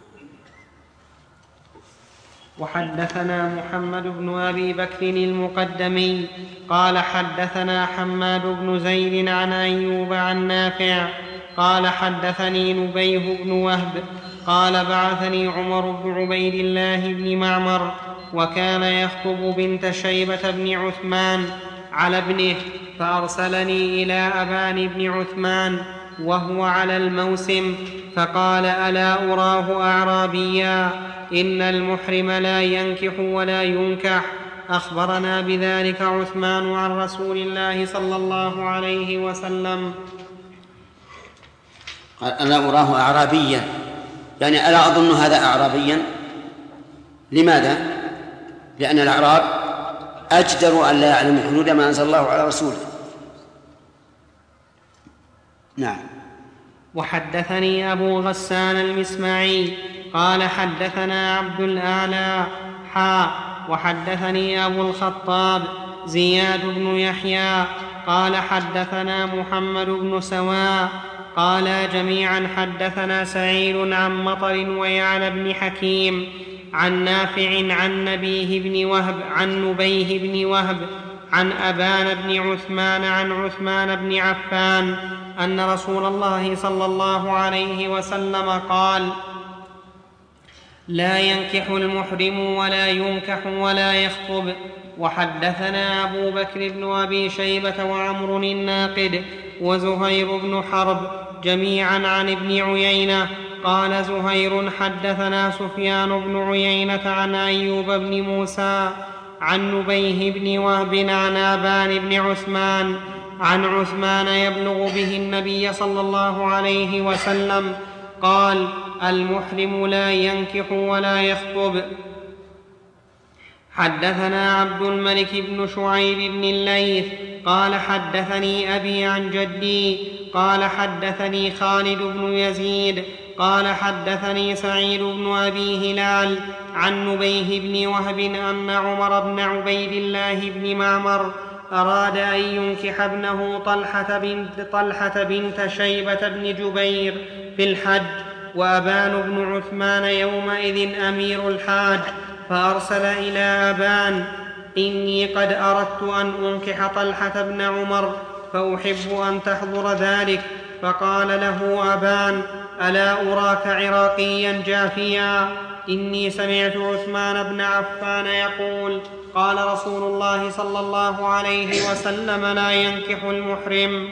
وحدثنا محمد بن أبي بكر المقدمي قال حدثنا حماد بن زيد عن أيوب عن نافع قال حدثني نبيه بن وهب قال بعثني عمر بن عبيد الله بن معمر وكان يخطب بنت شيبة بن عثمان على ابنه، فأرسلني إلى أبان بن عثمان وهو على الموسم، فقال ألا أراه أعرابيا إن المحرم لا ينكح ولا ينكح. أخبرنا بذلك عثمان عن رسول الله صلى الله عليه وسلم. قال ألا أراه أعرابيا، يعني ألا أظن هذا أعرابيا. لماذا؟ لأن الأعراب أجدر أن لا يعلموا حدود ما أنزل الله على رسوله. نعم. وحدثني أبو غسان المسمعي قال حدثنا عبد الأعلى وحدثني أبو الخطاب زياد بن يحيى قال حدثنا محمد بن سواء قال جميعا حدثنا سعيد عن مطر ويعلى بن حكيم عن نافع عن نبيه بن وهب عن أبان بن عثمان عن عثمان بن عفان أن رسول الله صلى الله عليه وسلم قال: لا ينكح المحرم ولا ينكح ولا يخطب. وحدثنا أبو بكر بن أبي شيبة وعمر الناقد وزهير بن حرب جميعا عن ابن عيينة قال زهير حدثنا سفيان بن عيينة عن أيوب بن موسى عن نبيه بن وهب عن آبان بن عثمان عن عثمان يبلغ به النبي صلى الله عليه وسلم قال: المحرم لا ينكح ولا يخطب. حدثنا عبد الملك بن شعيب بن الليث قال حدثني أبي عن جدي قال حدثني خالد بن يزيد قال حدثني سعيد بن أبي هلال عن نبيه بن وهب أن عمر بن عبيد الله بن معمر أراد أن ينكح ابنه طلحة بنت شيبة بن جبير في الحج، وأبان بن عثمان يومئذ أمير الحاج، فأرسل إلى أبان: إني قد أردت أن أنكح طلحة بن عمر فأحب أن تحضر ذلك. فقال له أبان: ألا أراك عراقيا جافيا؟ إني سمعت عثمان بن عفان يقول: قال رسول الله صلى الله عليه وسلم: لا ينكح المحرم.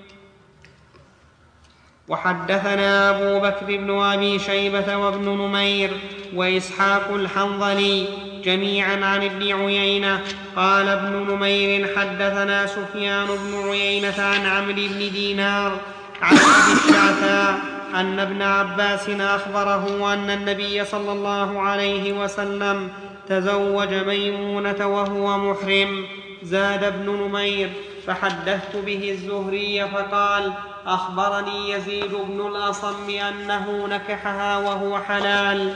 وحدثنا أبو بكر بن أبي شيبة وابن نمير وإسحاق الحنظلي جميعا عن ابن عيينة قال ابن نمير حدثنا سفيان بن عيينة عن عمرو بن دينار عن أبي الشعثاء أن ابن عباس أخبره أن النبي صلى الله عليه وسلم تزوج ميمونة وهو محرم. زاد ابن نمير: فحدثت به الزهري فقال: أخبرني يزيد بن الأصم أنه نكحها وهو حلال.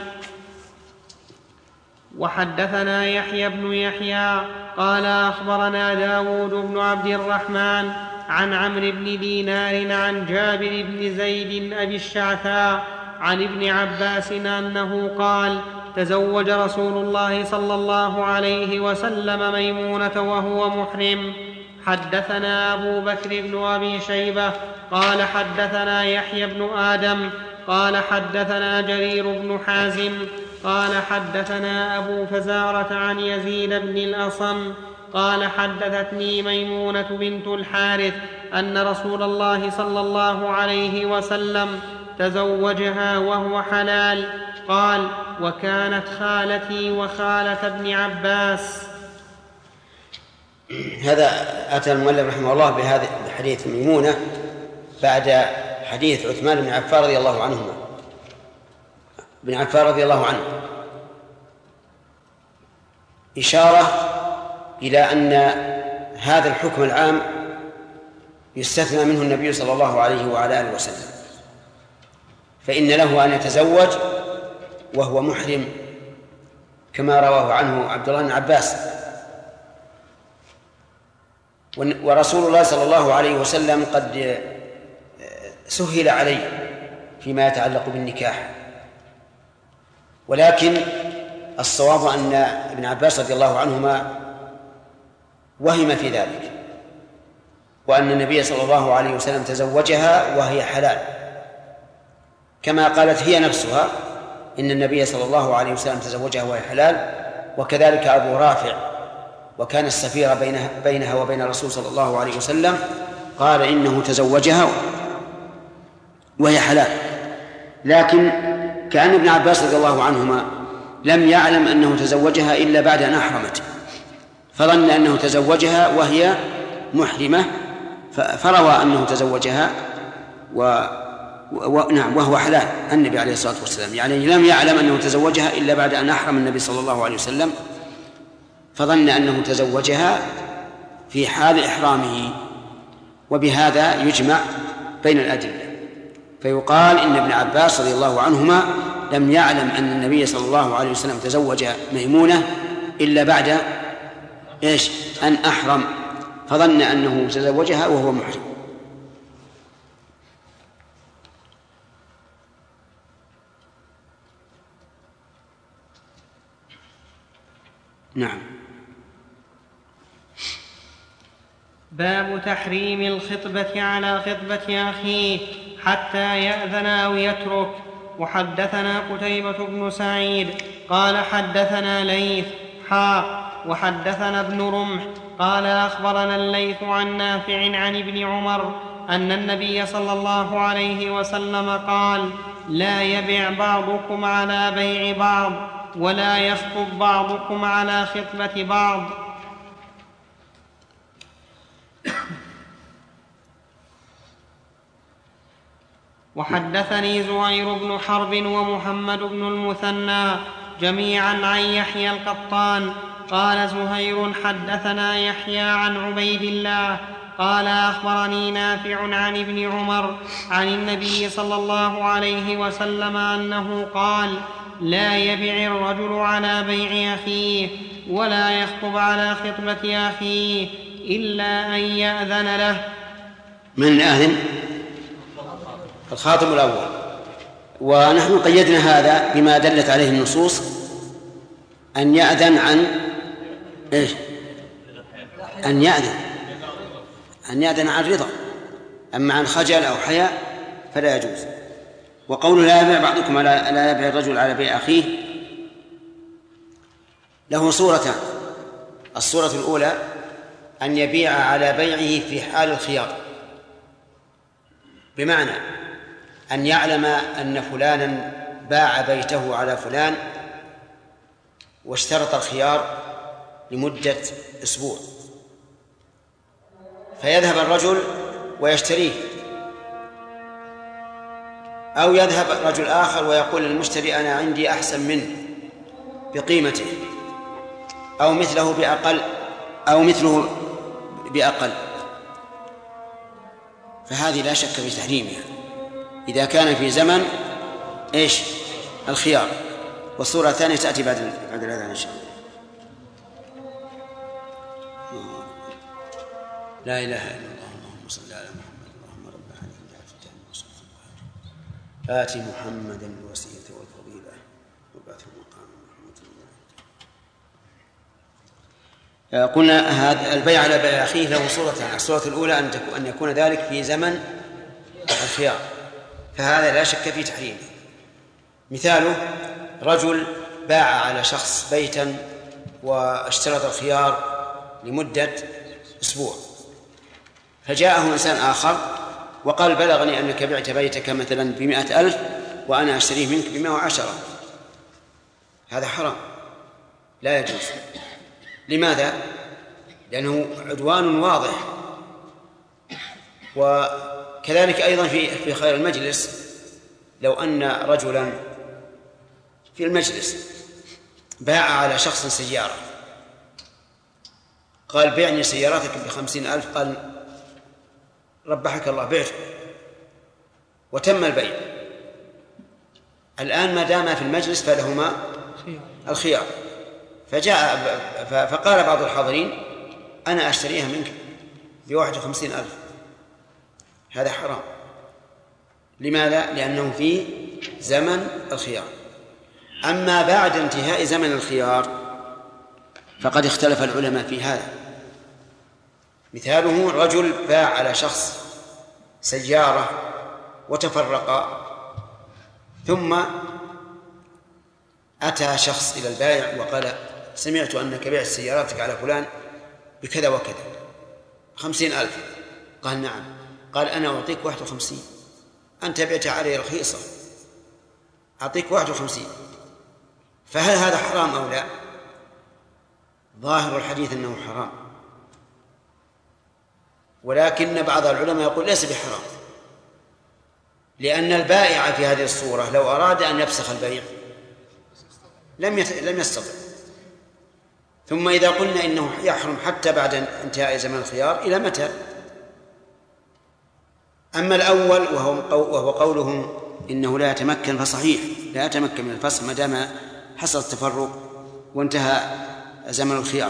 وحدثنا يحيى بن يحيى قال أخبرنا داود بن عبد الرحمن عن عمرو بن دينار عن جابر بن زيد أبي الشعثاء عن ابن عباس أنه قال: تزوج رسول الله صلى الله عليه وسلم ميمونة وهو محرم. حدثنا أبو بكر بن أبي شيبة قال حدثنا يحيى بن آدم قال حدثنا جرير بن حازم قال حدثنا أبو فزارة عن يزيد بن الأصم قال حدثتني ميمونة بنت الحارث أن رسول الله صلى الله عليه وسلم تزوجها وهو حلال. قال: وكانت خالتي وخالة ابن عباس. هذا أتى المؤلف رحمه الله بهذا الحديث ميمونة بعد حديث عثمان بن عفان رضي الله عنهما بن عفان رضي الله عنه، إشارة إلى أن هذا الحكم العام يستثنى منه النبي صلى الله عليه وعلى آله وسلم، فإن له أن يتزوج وهو محرم كما رواه عنه عبد الله بن عباس. ورسول الله صلى الله عليه وسلم قد سهل عليه فيما يتعلق بالنكاح، ولكن الصواب أن ابن عباس رضي الله عنهما وهم في ذلك، وأن النبي صلى الله عليه وسلم تزوجها وهي حلال، كما قالت هي نفسها إن النبي صلى الله عليه وسلم تزوجها وهي حلال. وكذلك أبو رافع، وكان السفير بينها وبين الرسول صلى الله عليه وسلم، قال إنه تزوجها وهي حلال. لكن كأن ابن عباس رضي الله عنهما لم يعلم أنه تزوجها إلا بعد أن أحرمت، فظن أنه تزوجها وهي محرمة، فروى أنه تزوجها نعم وهو حلال النبي عليه الصلاة والسلام، يعني لم يعلم أنه تزوجها إلا بعد أن أحرم النبي صلى الله عليه وسلم، فظن أنه تزوجها في حال إحرامه. وبهذا يجمع بين الأدلة، فيقال إن ابن عباس رضي الله عنهما لم يعلم أن النبي صلى الله عليه وسلم تزوج ميمونة إلا بعد إيش؟ أن أحرم، فظن أنه تزوجها وهو محرم. نعم. باب تحريم الخطبة على خطبة أخيه حتى يأذن أو يترك. وحدثنا قتيبة بن سعيد قال حدثنا ليث وحدثنا ابن رمح قال أخبرنا الليث عن نافع عن ابن عمر أن النبي صلى الله عليه وسلم قال: لا يبع بعضكم على بيع بعض ولا يخطب بعضكم على خطبة بعض. وحدثني زهير بن حرب ومحمد بن المثنى جميعا عن يحيى القطان قال زهير حدثنا يحيى عن عبيد الله قال أخبرني نافع عن ابن عمر عن النبي صلى الله عليه وسلم أنه قال: لا يبع الرجل على بيع أخيه ولا يخطب على خطبة أخيه إلا أن يأذن له. من آذن؟ الخاطب الأول. ونحن قيدنا هذا بما دلت عليه النصوص أن يأذن عن إيش؟ أن يأذن عن رضا، أما عن خجل أو حياء فلا يجوز. وقول لا يبيع بعضكم لا يبيع الرجل على بيع أخيه له صورتان. الصورة الأولى أن يبيع على بيعه في حال الخيار، بمعنى أن يعلم أن فلانا باع بيته على فلان واشترط الخيار لمدة أسبوع، فيذهب الرجل ويشتريه، أو يذهب رجل آخر ويقول للمشتري: أنا عندي أحسن منه بقيمته، أو مثله بأقل أو مثله بأقل، فهذه لا شك في تحريمها إذا كان في زمن إيش؟ الخيار. والصورة الثانية تأتي بعد الأذان إن شاء الله. لا إله إلا الله. اللهم صل على محمد. اللهم رب العالمين آت محمدا الوسيلة والفضيلة وبعثه مقاما محمودا. قلنا هذا البيع على بيع أخيه له صورتان. الصورة الأولى أن يكون ذلك في زمن الخيار، فهذا لا شك في تحريمه. مثاله: رجل باع على شخص بيتا واشترط الخيار لمدة أسبوع، فجاءه إنسان آخر وقال: بلغني أنك بعت بيتك مثلا ب100,000 وأنا أشتريه منك ب110. هذا حرام، لا يجوز. لماذا؟ لأنه عدوان واضح. وكذلك أيضا في خير المجلس، لو أن رجلا في المجلس باع على شخص سيارة، قال: بعني سيارتك ب50,000، قال: ربحك الله، بعته، وتم البيع. الآن ما دام في المجلس فلهما الخيار، فقال بعض الحاضرين: أنا أشتريها منك ب51,000. هذا حرام. لماذا؟ لأنه في زمن الخيار. أما بعد انتهاء زمن الخيار فقد اختلف العلماء في هذا. مثاله: رجل باع على شخص سيارة وتفرقا، ثم أتى شخص إلى البائع وقال: سمعت أنك بعت سيارتك على فلان بكذا وكذا 50,000. قال: نعم. قال: أنا أعطيك 51، أنت بعت علي رخيصة، أعطيك 51. فهل هذا حرام أو لا؟ ظاهر الحديث أنه حرام، ولكن بعض العلماء يقول ليس بحرام، لأن البائع في هذه الصورة لو أراد أن يفسخ البيع لم يستطع. ثم إذا قلنا إنه يحرم حتى بعد انتهاء زمن الخيار، إلى متى؟ أما الأول وهو قولهم إنه لا يتمكن، فصحيح لا يتمكن من الفسخ ما دام حصل التفرق وانتهى زمن الخيار،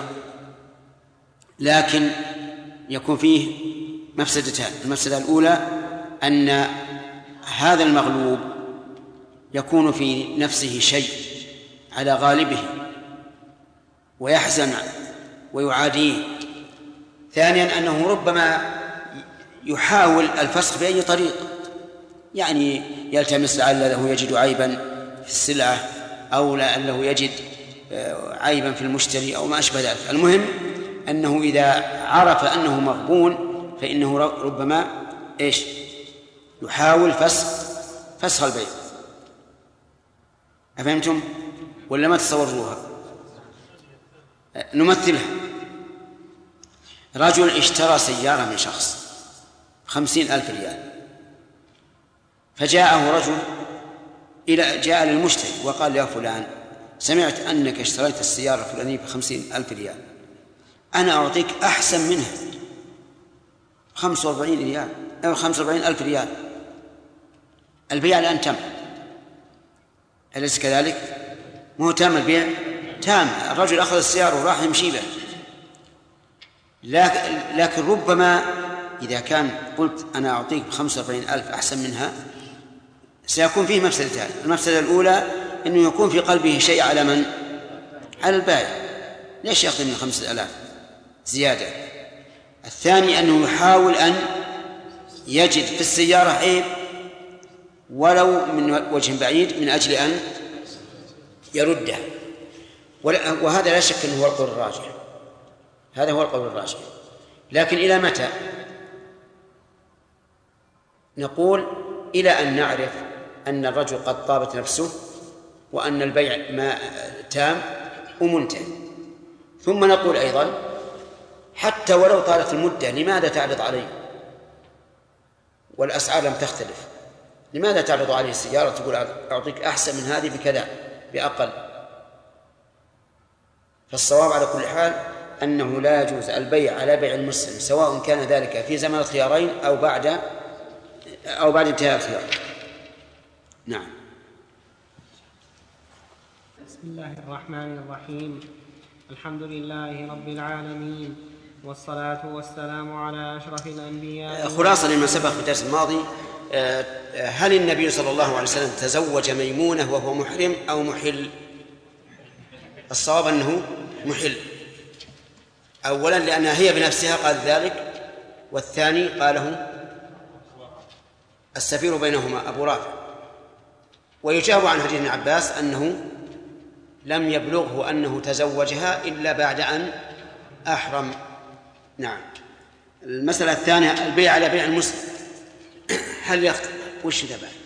لكن يكون فيه مفسدتان. المفسدة الأولى أن هذا المغلوب يكون في نفسه شيء على غالبه ويحزن ويعاديه. ثانيا أنه ربما يحاول الفسخ بأي طريق، يعني يلتمس لعله يجد عيبا في السلعة أو لعله يجد عيبا في المشتري أو ما أشبه ذلك. المهم أنه إذا عرف أنه مغبون فإنه ربما يحاول فسخ البيع. أفهمتم ولا ما تصوروها؟ نمثلها. رجل اشترى سيارة من شخص 50,000 ريال، فجاءه رجل جاء للمشتري وقال: يا فلان، سمعت أنك اشتريت السيارة الفلانية ب50,000 ريال، أنا أعطيك أحسن منها 45 ريال أو 45,000 ريال. البيع الآن تم، أليس كذلك؟ مو تام البيع؟ تام. الرجل أخذ السيارة وراح يمشي به، لكن ربما إذا كان قلت أنا أعطيك 45,000 أحسن منها سيكون فيه مفسدتان. المفسدة الأولى أنه يكون في قلبه شيء على من؟ على البائع، ليش يأخذ من 5,000 زيادة؟ الثاني أنه يحاول أن يجد في السيارة عيب ولو من وجه بعيد من أجل أن يردها، وهذا لا شك أنه هو القول الراجح، هذا هو القول الراجح. لكن إلى متى؟ نقول إلى أن نعرف أن الرجل قد طابت نفسه وأن البيع ما تام ومنتهي. ثم نقول أيضا حتى ولو طالت المدة لماذا تعرض عليه والأسعار لم تختلف؟ لماذا تعرض عليه السيارة تقول أعطيك أحسن من هذه بكذا بأقل؟ فالصواب على كل حال أنه لا يجوز البيع على بيع المسلم، سواء كان ذلك في زمن الخيارين أو بعد انتهاء الخيار. نعم. بسم الله الرحمن الرحيم. الحمد لله رب العالمين، والصلاة والسلام على أشرف الأنبياء. خلاصة لما سبق في الدرس الماضي، هل النبي صلى الله عليه وسلم تزوج ميمونة وهو محرم أو محل؟ الصواب أنه محل، أولا لأنها هي بنفسها قالت ذلك، والثاني قاله السفير بينهما أبو رافع. ويجاب عن حديث ابن عباس أنه لم يبلغه أنه تزوجها إلا بعد أن أحرم. نعم. المسألة الثانية البيع على بيع المسلم، هل وش ذا بعد؟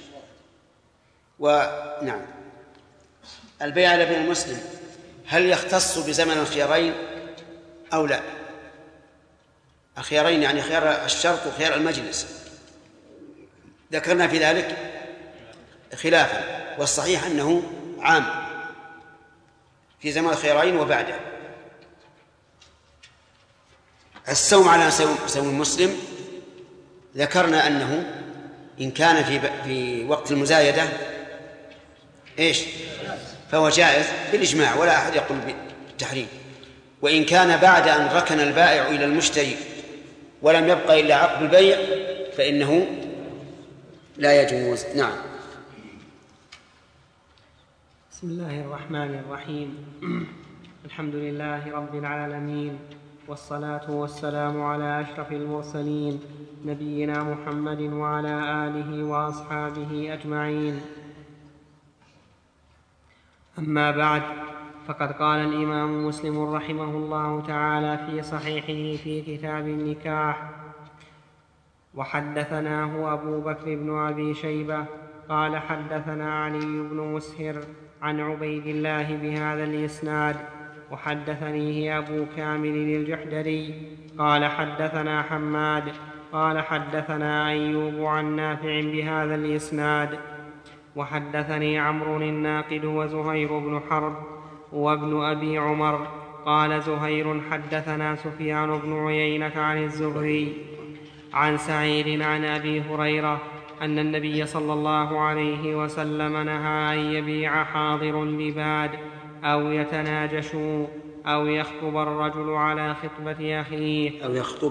ونعم، البيع على بيع المسلم هل يختص بزمن الخيارين أو لا؟ الخيارين يعني خيار الشرط وخيار المجلس، ذكرنا في ذلك خلافا، والصحيح أنه عام في زمن الخيارين وبعده. الصوم على صوم المسلم ذكرنا أنه إن كان في وقت المزايدة فهو جائز بالإجماع ولا أحد يقول بالتحريم، وإن كان بعد أن ركن البائع إلى المشتري ولم يبقى إلا عقد البيع فإنه لا يجوز. نعم. بسم الله الرحمن الرحيم. الحمد لله رب العالمين، والصلاة والسلام على أشرف المرسلين نبينا محمد وعلى آله وأصحابه أجمعين. أما بعد، فقد قال الإمام مسلم رحمه الله تعالى في صحيحه في كتاب النكاح: وحدثناه أبو بكر بن أبي شيبة قال حدثنا علي بن مسهر عن عبيد الله بهذا الإسناد، وحدثنيه أبو كامل الجحدري قال حدثنا حماد قال حدثنا أيوب عن نافع بهذا الإسناد. وحدثني عمرو الناقد وزهير بن حرب وابن أبي عمر قال زهير حدثنا سفيان بن عيينة عن الزهري عن سعيد عن أبي هريرة أن النبي صلى الله عليه وسلم نهى أن يبيع حاضر لباد أو يتناجشوا أو يخطب الرجل على خطبة أخيه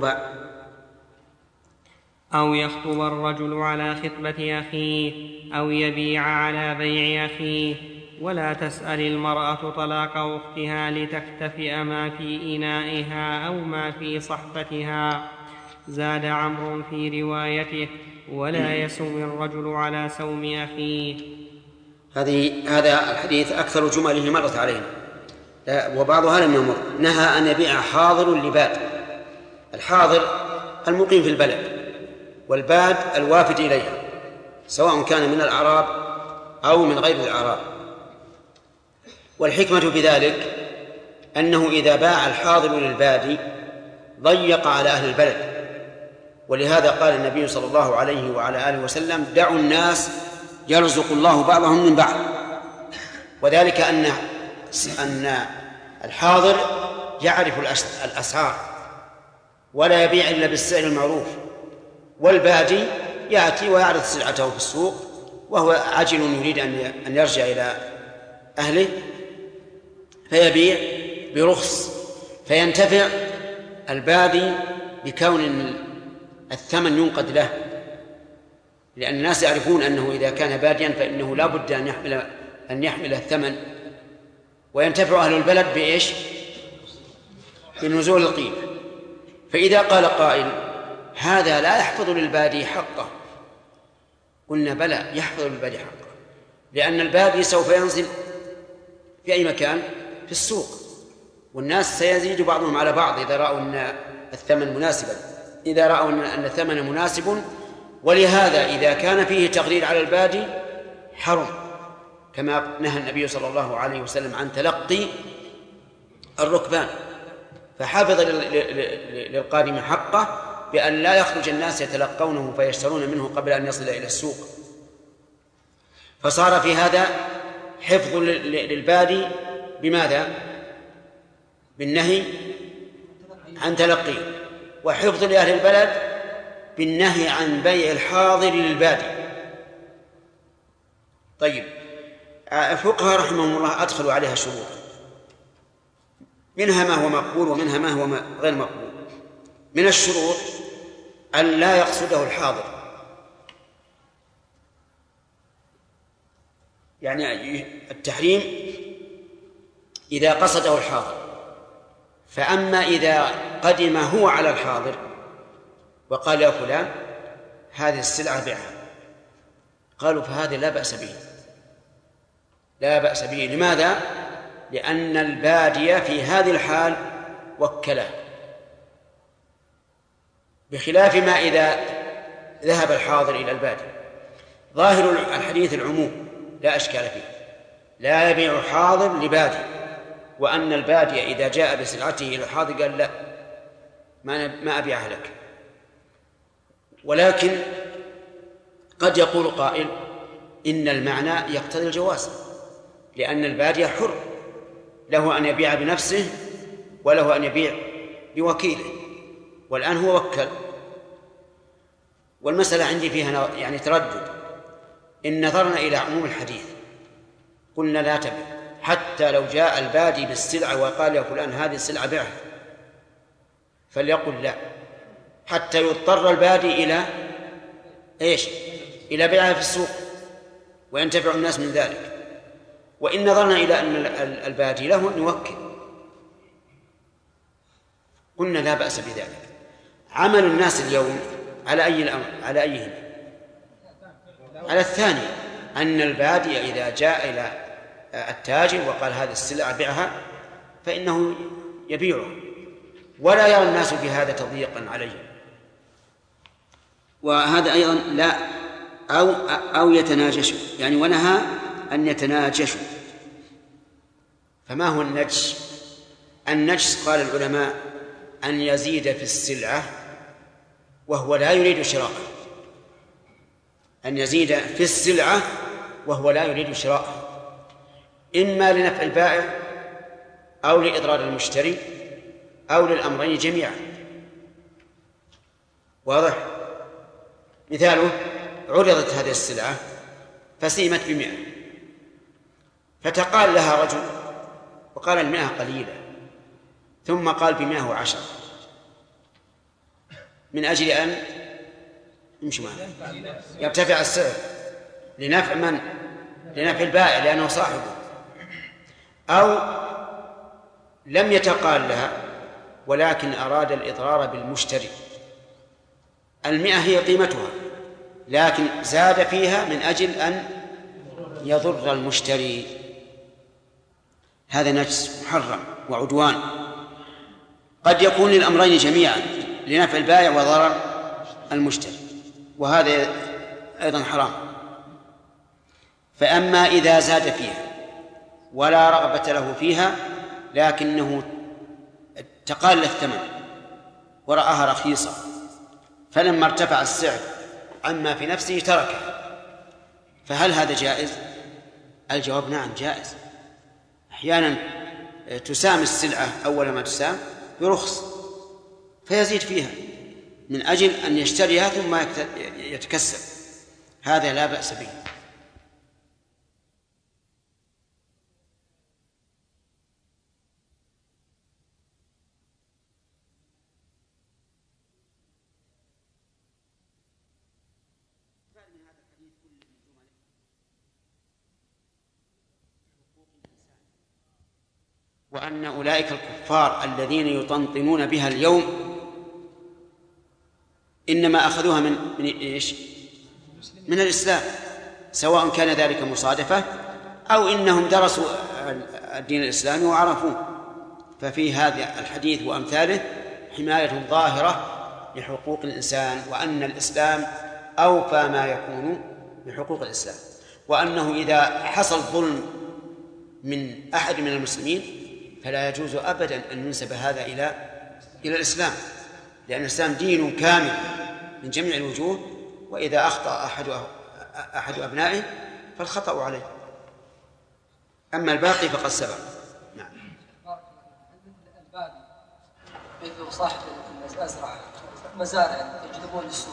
أو يبيع على بيع أخيه. ولا تسأل المرأة طلاق أختها لتكتفئ ما في إنائها أو ما في صحفتها. زاد عمرو في روايته: ولا يسوم الرجل على سوم أخيه. هذا الحديث أكثر جمله مرت علينا وبعضها لم يمر. نهى أن يبيع حاضر لباد. الحاضر المقيم في البلد، والباد الوافد إليها، سواء كان من الأعراب أو من غير الأعراب. والحكمة في ذلك أنه إذا باع الحاضر للبادي ضيق على أهل البلد، ولهذا قال النبي صلى الله عليه وعلى آله وسلم: دعوا الناس يرزق الله بعضهم من بعض. وذلك أن الحاضر يعرف الأسعار ولا يبيع إلا بالسعر المعروف، والبادي يأتي ويعرض سلعته في السوق وهو عاجل يريد أن يرجع إلى أهله فيبيع برخص، فينتفع البادي بكون الثمن ينقد له، لأن الناس يعرفون أنه إذا كان باديا فإنه لا بد أن يحمل الثمن، وينتفع أهل البلد بإيش؟ بنزول القيمة. فإذا قال قائل: هذا لا يحفظ للبادي حقه، قلنا: بلى، يحفظ للبادي حقه، لأن البادي سوف ينزل في أي مكان في السوق، والناس سيزيد بعضهم على بعض إذا رأوا أن الثمن مناسب. ولهذا إذا كان فيه تغرير على البادي حرم، كما نهى النبي صلى الله عليه وسلم عن تلقي الركبان، فحفظ للقادم حقه بأن لا يخرج الناس يتلقونه فيشترون منه قبل أن يصل إلى السوق. فصار في هذا حفظ للبادي بماذا؟ بالنهي عن تلقيه، وحفظ لأهل البلد بالنهي عن بيع الحاضر للبادي. طيب، الفقهاء رحمهم الله أدخلوا عليها شروط، منها ما هو مقبول ومنها ما هو غير مقبول. من الشروط أن لا يقصده الحاضر، يعني التحريم إذا قصده الحاضر. فأما إذا قدم هو على الحاضر وقال: يا فلان هذه السلعة بيعها، قالوا: فهذا لا بأس به. لماذا؟ لأن البادية في هذه الحال وكله، بخلاف ما إذا ذهب الحاضر إلى البادي. ظاهر الحديث العموم لا أشكال فيه، لا يبيع حاضر لبادي، وأن البادية إذا جاء بسلعته إلى الحاضر قال: لا، ما أبيعها لك. ولكن قد يقول قائل: إن المعنى يقتضي الجواز، لأن البادية حر، له أن يبيع بنفسه وله أن يبيع بوكيله، والآن هو وكل. والمسألة عندي فيها يعني تردد. إن نظرنا إلى عموم الحديث قلنا: لا تبع، حتى لو جاء البادي بالسلعة وقال: يا فلان هذه السلعة بيعها، فليقل لا، حتى يضطر البادي إلى إيش؟ إلى بيعها في السوق وينتفع الناس من ذلك. وإن نظرنا إلى أن البادي له أن يوكل، قلنا: لا بأس بذلك. عمل الناس اليوم على أي الأمر؟ على أيهم؟ على الثاني، أن البادي إذا جاء إلى التاجر وقال: هذه السلعة بيعها، فإنه يبيعها، ولا يرى الناس بهذا تضييقا عليه. وهذا أيضا لا أو يتناجشوا، يعني ونهى أن يتناجشوا. فما هو النجش؟ النجش قال العلماء أن يزيد في السلعة وهو لا يريد شراءها، أن يزيد في السلعة وهو لا يريد شراءها، إما لنفع البائع أو لإضرار المشتري أو للأمرين جميعا. واضح؟ مثاله: عرضت هذه السلعة فسيمت ب100، فتقال لها رجل وقال: 100 قليلة، ثم قال ب110 من أجل أن يرتفع السعر لنفع من؟ لنفع البائع لأنه صاحبه، أو لم يتقال لها ولكن أراد الإضرار بالمشتري. 100 هي قيمتها لكن زاد فيها من أجل أن يضر المشتري، هذا نجس محرم وعدوان. قد يكون للأمرين جميعا، لنفع البائع وضرر المشتري، وهذا أيضا حرام. فأما إذا زاد فيها ولا رغبة له فيها لكنه تقال الثمن ورآها رخيصة، فلما ارتفع السعر عما في نفسه تركه، فهل هذا جائز؟ الجواب نعم جائز. أحيانا تسام السلعة أول ما تسام برخص فيزيد فيها من أجل أن يشتريها ثم يتكسب، هذا لا بأس به. وأن أولئك الكفار الذين يطنطنون بها اليوم إنما أخذوها من إيش؟ من الإسلام، سواء كان ذلك مصادفة أو إنهم درسوا الدين الإسلامي وعرفوه. ففي هذا الحديث وأمثاله حماية ظاهرة لحقوق الإنسان، وأن الإسلام أوفى ما يكون بحقوق الإسلام، وأنه إذا حصل ظلم من أحد من المسلمين فلا يجوز أبدا أن ينسب هذا إلى الإسلام، لأن الإسلام دين كامل من جميع الوجوه، وإذا أخطأ أحد أبنائه فالخطأ عليه، أما الباقي فقد سبق. نعم. البادي مثل صاحب مزارع يجلبون للسوق.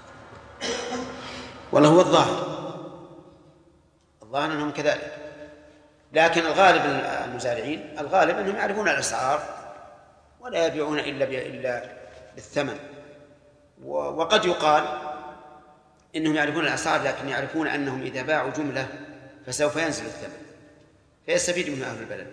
والله هو الظاهر أنهم كذلك، لكن الغالب المزارعين الغالب أنهم يعرفون الأسعار ولا يبيعون إلا بالثمن. وقد يقال إنهم يعرفون الأسعار لكن يعرفون أنهم إذا باعوا جملة فسوف ينزل الثمن فيستفيد منه أهل البلد.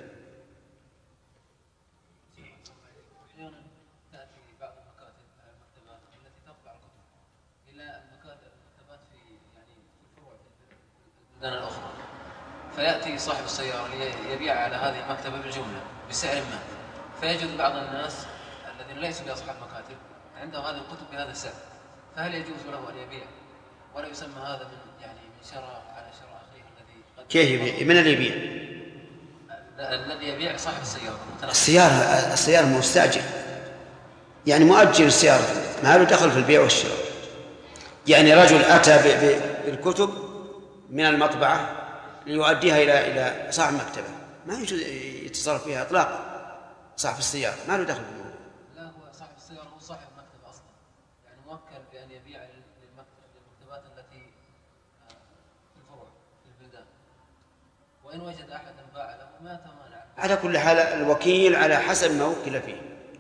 أحيانا تأتي بعض المكاتب التي تطبع الكتب إلى المكتبات في الفروع في البلدان الأخرى، فيأتي صاحب السيارة يبيع على هذه المكتبة بالجملة بسعر ما، فيجد بعض الناس الذين ليسوا بأصحاب مكاتب عندهم هذه الكتب بهذا السعر، فهل يجوز له أن يبيع؟ ولا يسمى هذا من شراء على شراء أخيه الذي كيف يبيع؟ من اللي يبيع؟ الذي يبيع صاحب السيارة مستأجر، يعني مؤجر السيارة، ما له دخل في البيع والشراء. يعني رجل أتى بالكتب من المطبعة ليؤديها إلى صاحب مكتبة، ما يجوز يتصرف فيها إطلاقا. صاحب السيارة ما له دخل بالموضوع. لا، هو صاحب السيارة هو صاحب مكتبة أصلا، يعني موكل بأن يبيع للمكتبات التي في الفروع في البلدان، وإن وجد أحدا باع له ما تمانع. على كل حال الوكيل على حسب ما وكل فيه.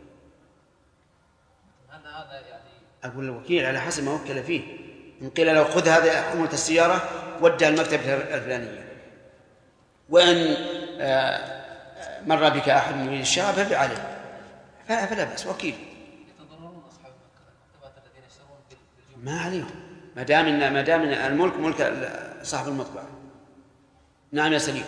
هذا أقول الوكيل على حسب ما وكل فيه. إن قيل لو خذ هذا حمولة السيارة ودها المكتبة الفلانية، وإن مر بك أحد من الشعب فبيع عليه فلا بأس، وكيل. يتضررون أصحاب المكتبات الذين يشترون بالجملة ما عليهم ما دام الملك ملك صاحب المطبعة. نعم يا سليم.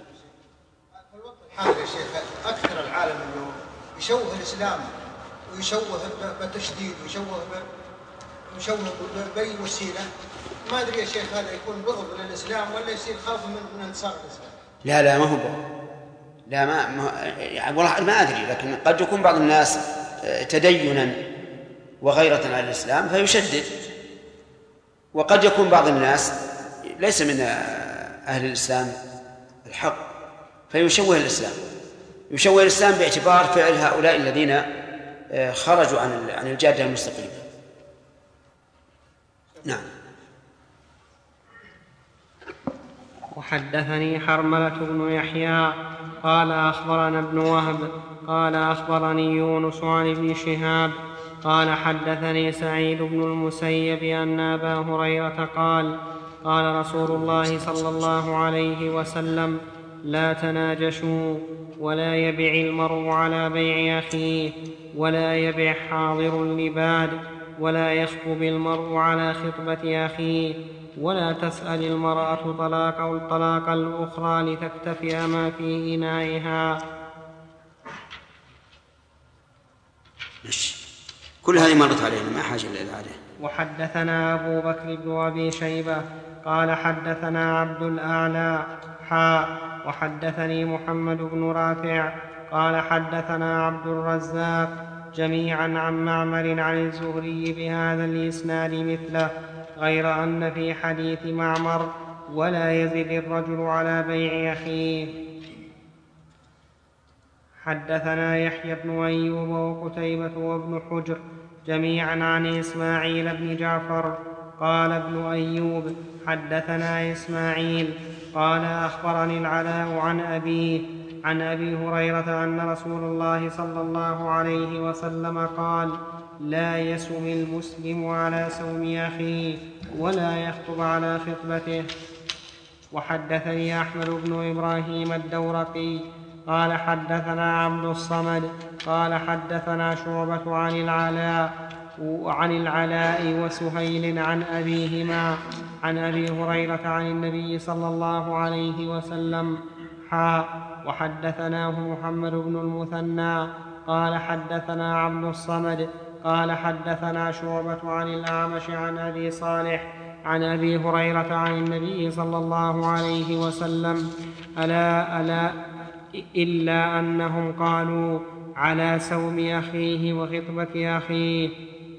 الحال يا شيخ أكثر العالم أنه يشوه الإسلام ويشوه بالتشديد ويشوه بأي وسيلة. ما أدري يا شيخ هذا يكون بغض للإسلام ولا يصير خوف من انتصار الإسلام؟ لا ما هو بغض. لا يعني والله ما أدري، لكن قد يكون بعض الناس تدينا وغيرة على الإسلام فيشدد، وقد يكون بعض الناس ليس من أهل الإسلام الحق فيشوه الإسلام، يشوه الإسلام باعتبار فعل هؤلاء الذين خرجوا عن الجادة المستقيمة. نعم. وحدثني حرملة بن يحيى قال أخبرنا ابن وهب قال أخبرني يونس عن ابن شهاب قال حدثني سعيد بن المسيب أن أبا هريرة قال قال رسول الله صلى الله عليه وسلم لا تناجشوا ولا يبع المرء على بيع أخيه ولا يبع حاضر لباد ولا يخطب المرء على خطبة أخيه ولا تسأل المرأة طلاق الأخرى لتكتفئ ما في إنائها. كل هذه مرت علينا ما حاجة للعادة. وحدثنا أبو بكر بن أبي شيبة قال حدثنا عبد الأعلى وحدثني محمد بن رافع قال حدثنا عبد الرزاق جميعا عن معمر عن الزهري بهذا الإسناد مثله غير أن في حديث معمر ولا يزد الرجل على بيع أخيه. حدثنا يحيى بن أيوب وقتيبة وابن حجر جميعا عن إسماعيل بن جعفر قال ابن أيوب حدثنا إسماعيل قال أخبرني العلاء عن أبيه عن أبي هريرة أن رسول الله صلى الله عليه وسلم قال لا يسم المسلم على سوم أخيه ولا يخطب على خطبته. وحدثني أحمد بن إبراهيم الدورقي قال حدثنا عبد الصمد قال حدثنا شعبة عن العلاء وسهيل عن أبيهما عن أبي هريرة عن النبي صلى الله عليه وسلم وحدثناه محمد بن المثنى قال حدثنا عبد الصمد قال حدثنا شعبة عن الأعمش عن أبي صالح عن أبي هريرة عن النبي صلى الله عليه وسلم ألا إلا أنهم قالوا على سوم أخيه وخطبة أخيه.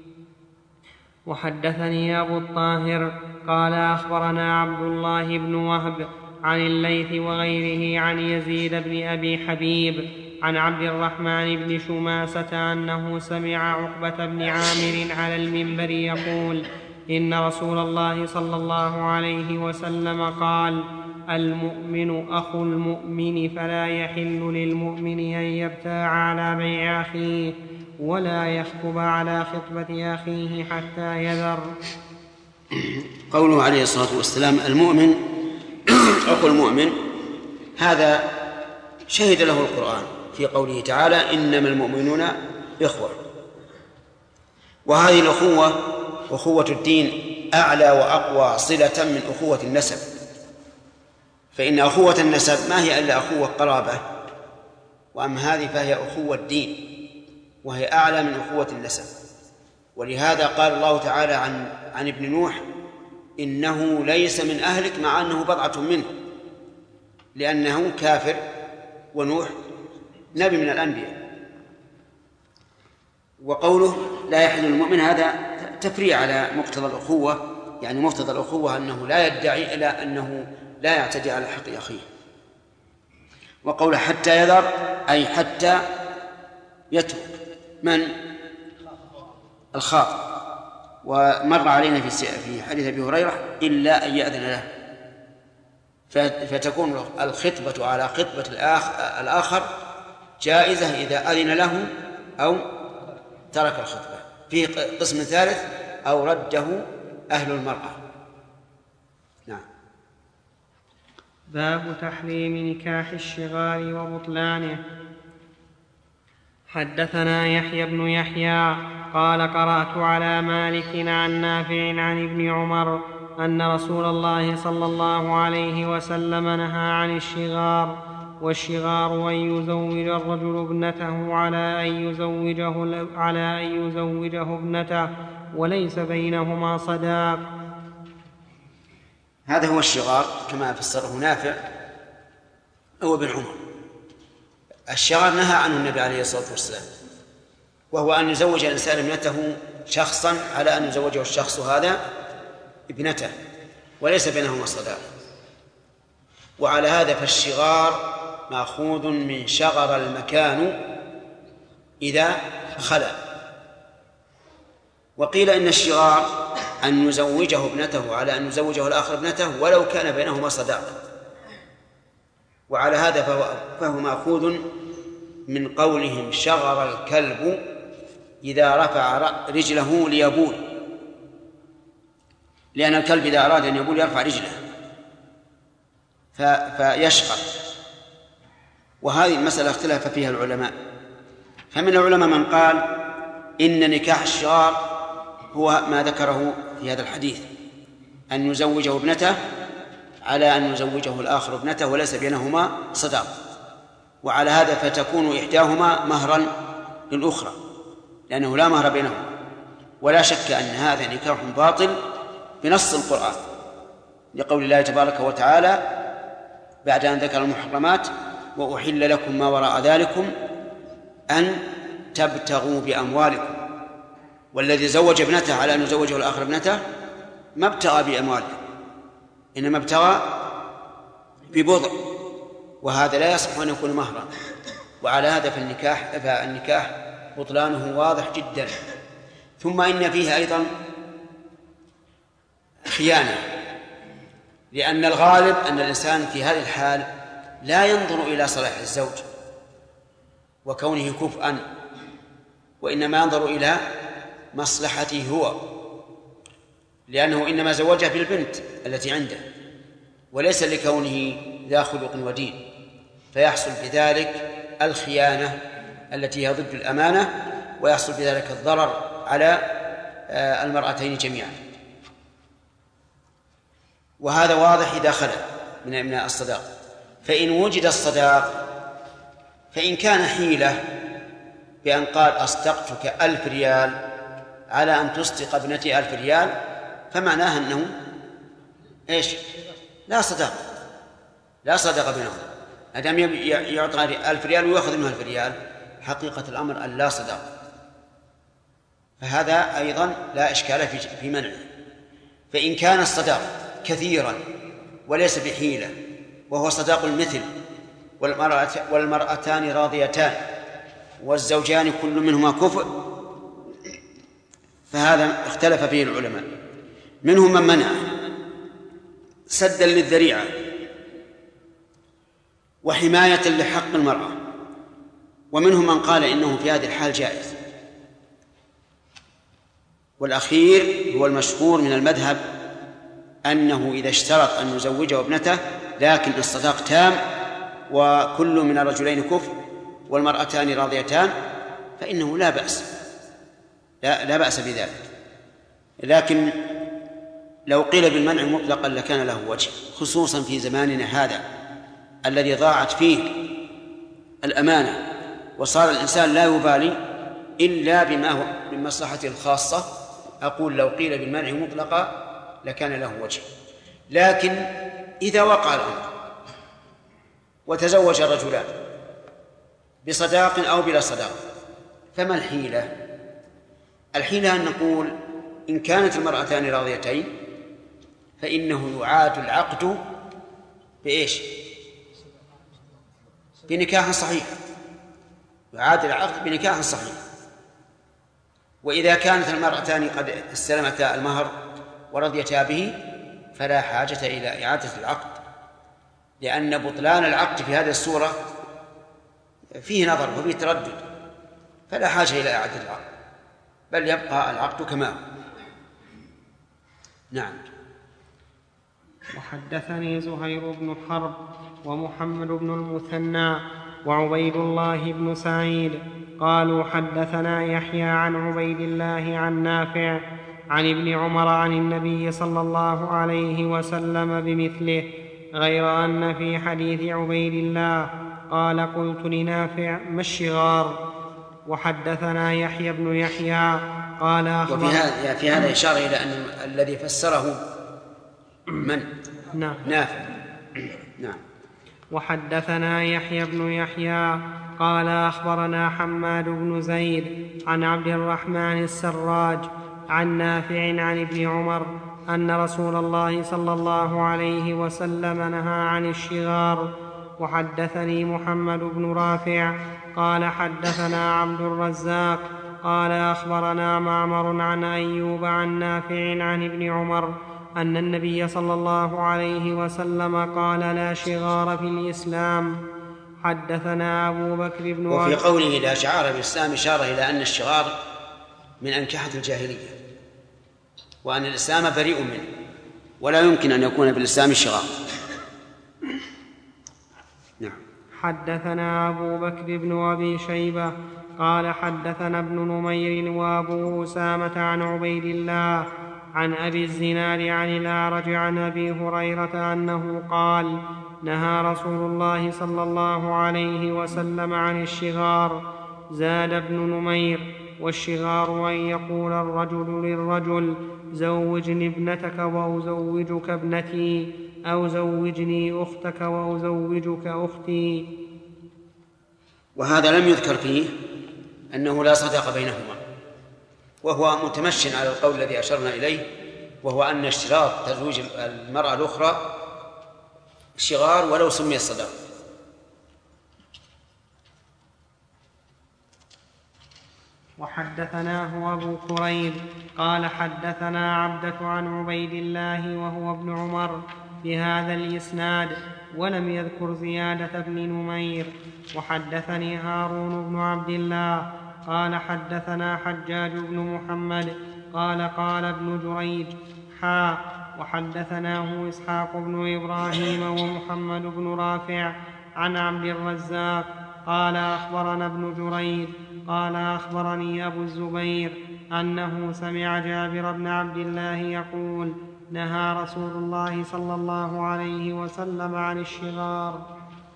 وحدثني أبو الطاهر قال أخبرنا عبد الله بن وهب عن الليث وغيره عن يزيد بن أبي حبيب عن عبد الرحمن بن شماسة أنه سمع عقبة بن عامر على المنبر يقول إن رسول الله صلى الله عليه وسلم قال المؤمن أخو المؤمن فلا يحل للمؤمن أن يبتاع على بيع أخيه ولا يخطب على خطبة أخيه حتى يذر. قوله عليه الصلاة والسلام المؤمن أخو المؤمن هذا شهد له القرآن في قوله تعالى إنما المؤمنون إخوة، وهذه الأخوة أخوة الدين أعلى وأقوى صلة من أخوة النسب، فإن أخوة النسب ما هي إلا أخوة قرابة، وأما هذه فهي أخوة الدين وهي أعلى من أخوة النسب. ولهذا قال الله تعالى عن ابن نوح إنه ليس من أهلك مع أنه بضعة منه، لأنه كافر ونوح نبي من الأنبياء. وقوله لا يحل المؤمن هذا تفريع على مقتضى الأخوة، يعني مقتضى الأخوة أنه لا يدعي إلى أنه لا يعتدي على حق أخيه. وقوله حتى يذر أي حتى يترك من الخاطب. ومر علينا في حديث أبي هريرة إلا أن يأذن له، فتكون الخطبة على خطبة الآخر جائزة إذا أذن له أو ترك الخطبة. فيه قسم ثالث أو رده أهل المرأة. نعم. باب تحريم نكاح الشغار وبطلانه. حدثنا يحيى بن يحيى قال قرأت على مالك عن نافع عن ابن عمر أن رسول الله صلى الله عليه وسلم نهى عن الشغار، والشغار أن يزوج الرجل ابنته على أن يزوجه ابنته وليس بينهما صداق. هذا هو الشغار كما فسره نافع هو ابن عمر. الشغار نهى عنه النبي عليه الصلاة والسلام، وهو أن يزوج الإنسان ابنته شخصا على أن يزوجه الشخص هذا ابنته وليس بينهما صداق. وعلى هذا فالشغار مأخوذ من شغر المكان إذا خلا. وقيل إن الشغار أن يزوجه ابنته على أن يزوجه الآخر ابنته ولو كان بينهما صداق، وعلى هذا فهو مأخوذ من قولهم شغر الكلب إذا رفع رجله ليبول، لأن الكلب إذا أراد أن يبول يرفع رجله فيشغر. وهذه المسألة اختلف فيها العلماء، فمن العلماء من قال إن نكاح الشغار هو ما ذكره في هذا الحديث، أن يزوجه ابنته على أن يزوجه الآخر ابنته وليس بينهما صداق، وعلى هذا فتكون إحداهما مهرا للأخرى لأنه لا مهر بينهما. ولا شك أن هذا نكاح باطل بنص القرآن، لقول الله تبارك وتعالى بعد أن ذكر المحرمات: وأحل لكم ما وراء ذلكم أن تبتغوا بأموالكم. والذي زوج ابنته على أن يزوجه الآخر ابنته ما ابتغى بأمواله، إنما ابتغى ببضع، وهذا لا يصح أن يكون مهرا. وعلى هذا فالنكاح بطلانه واضح جدا. ثم إن فيه أيضا خيانة، لأن الغالب أن الإنسان في هذه الحال لا ينظر إلى صلاح الزوج وكونه كفءا، وإنما ينظر إلى مصلحته هو، لأنه إنما زوجها بالبنت التي عنده وليس لكونه ذا خلق ودين، فيحصل بذلك الخيانة التي هي ضد الأمانة، ويحصل بذلك الضرر على المرأتين جميعا. وهذا واضح إذا خلا من الصداق. فإن وجد الصداق، فإن كان حيلة بأن قال أصدقتك 1000 ريال على أن تصدق ابنتي 1000 ريال، فمعناها أنه إيش؟ لا صدق بينهم، أدام يعطى 1000 ريال ويأخذ منها 1000 ريال، حقيقة الأمر أن لا صدق. فهذا أيضا لا إشكال في منعه. فإن كان الصداق كثيرا وليس بحيلة، وهو صداق المثل، والمرأتان راضيتان والزوجان كل منهما كفء، فهذا اختلف فيه العلماء. منهم من منع سدا للذريعة وحماية لحق المرأة، ومنهم من قال إنه في هذه الحال جائز. والأخير هو المشهور من المذهب، أنه إذا اشترط أن يزوجه ابنته لكن الصداق تام وكل من الرجلين كفء والمرأتان راضيتان، فإنه لا بأس بذلك. لكن لو قيل بالمنع مطلقا لكان له وجه، خصوصا في زماننا هذا الذي ضاعت فيه الأمانة، وصار الإنسان لا يبالي إلا بما هو من مصلحته الخاصة. أقول لو قيل بالمنع مطلقا لكان له وجه. لكن إذا وقع الأمر وتزوج الرجلان بصداق أو بلا صداق، فما الحيلة؟ الحيلة أن نقول إن كانت المرأتان راضيتين فإنه يعاد العقد بإيش؟ بنكاح صحيح، يعاد العقد بنكاح صحيح. وإذا كانت المرأتان قد استلمتا المهر ورضيتا به فلا حاجة إلى إعادة العقد، لأن بطلان العقد في هذه الصورة فيه نظر وفيه تردد، فلا حاجة إلى إعادة العقد، بل يبقى العقد كما هو. نعم. وحدثني زهير بن حرب ومحمد بن المثنى وعبيد الله بن سعيد قالوا حدثنا يحيى عن عبيد الله عن نافع عن ابن عمر عن النبي صلى الله عليه وسلم بمثله، غير أن في حديث عبيد الله قال قلت لنافع ما الشغار. وحدثنا يحيى بن يحيى قال في هذا إشارة إلى أن الذي فسره من؟ نافع. نعم. وحدثنا يحيى بن يحيى قال أخبرنا حماد بن زيد عن عبد الرحمن السراج عن نافع عن ابن عمر أن رسول الله صلى الله عليه وسلم نهى عن الشغار. وحدثني محمد بن رافع قال حدثنا عبد الرزاق قال أخبرنا معمر عن أيوب عن نافع عن ابن عمر أن النبي صلى الله عليه وسلم قال: لا شغار في الإسلام. حدثنا أبو بكر بن وفي قوله لا شعار في الإسلام إشارة إلى أن الشغار من أنكحة الجاهلية، وأن الإسلام بريء منه، ولا يمكن أن يكون في الإسلام شغار. نعم. حدثنا أبو بكر بن أبي شيبة قال حدثنا ابن نمير وأبو أسامة عن عبيد الله عن أبي الزناد عن الأعرج عن أبي هريرة أنه قال: نهى رسول الله صلى الله عليه وسلم عن الشغار. زاد ابن نمير: والشغار أن يقول الرجل للرجل: زوجني ابنتك وأزوجك ابنتي، أو زوجني أختك وأزوجك أختي. وهذا لم يذكر فيه أنه لا صداق بينهما، وهو متمشٍ على القول الذي أشرنا إليه، وهو أن اشتراط تزويج المرأة الأخرى شغار ولو سمي الصداق. وحدثناه أبو كريب قال حدثنا عبدة عن عبيد الله وهو ابن عمر بهذا الإسناد، ولم يذكر زيادة ابن نمير. وحدثني هارون بن عبد الله قال حدثنا حجاج بن محمد قال ابن جريج: وحدثناه إسحاق بن إبراهيم ومحمد بن رافع عن عبد الرزاق قال أخبرنا ابن جريج قال أخبرني أبو الزبير أنه سمع جابر بن عبد الله يقول: نهى رسول الله صلى الله عليه وسلم عن الشغار.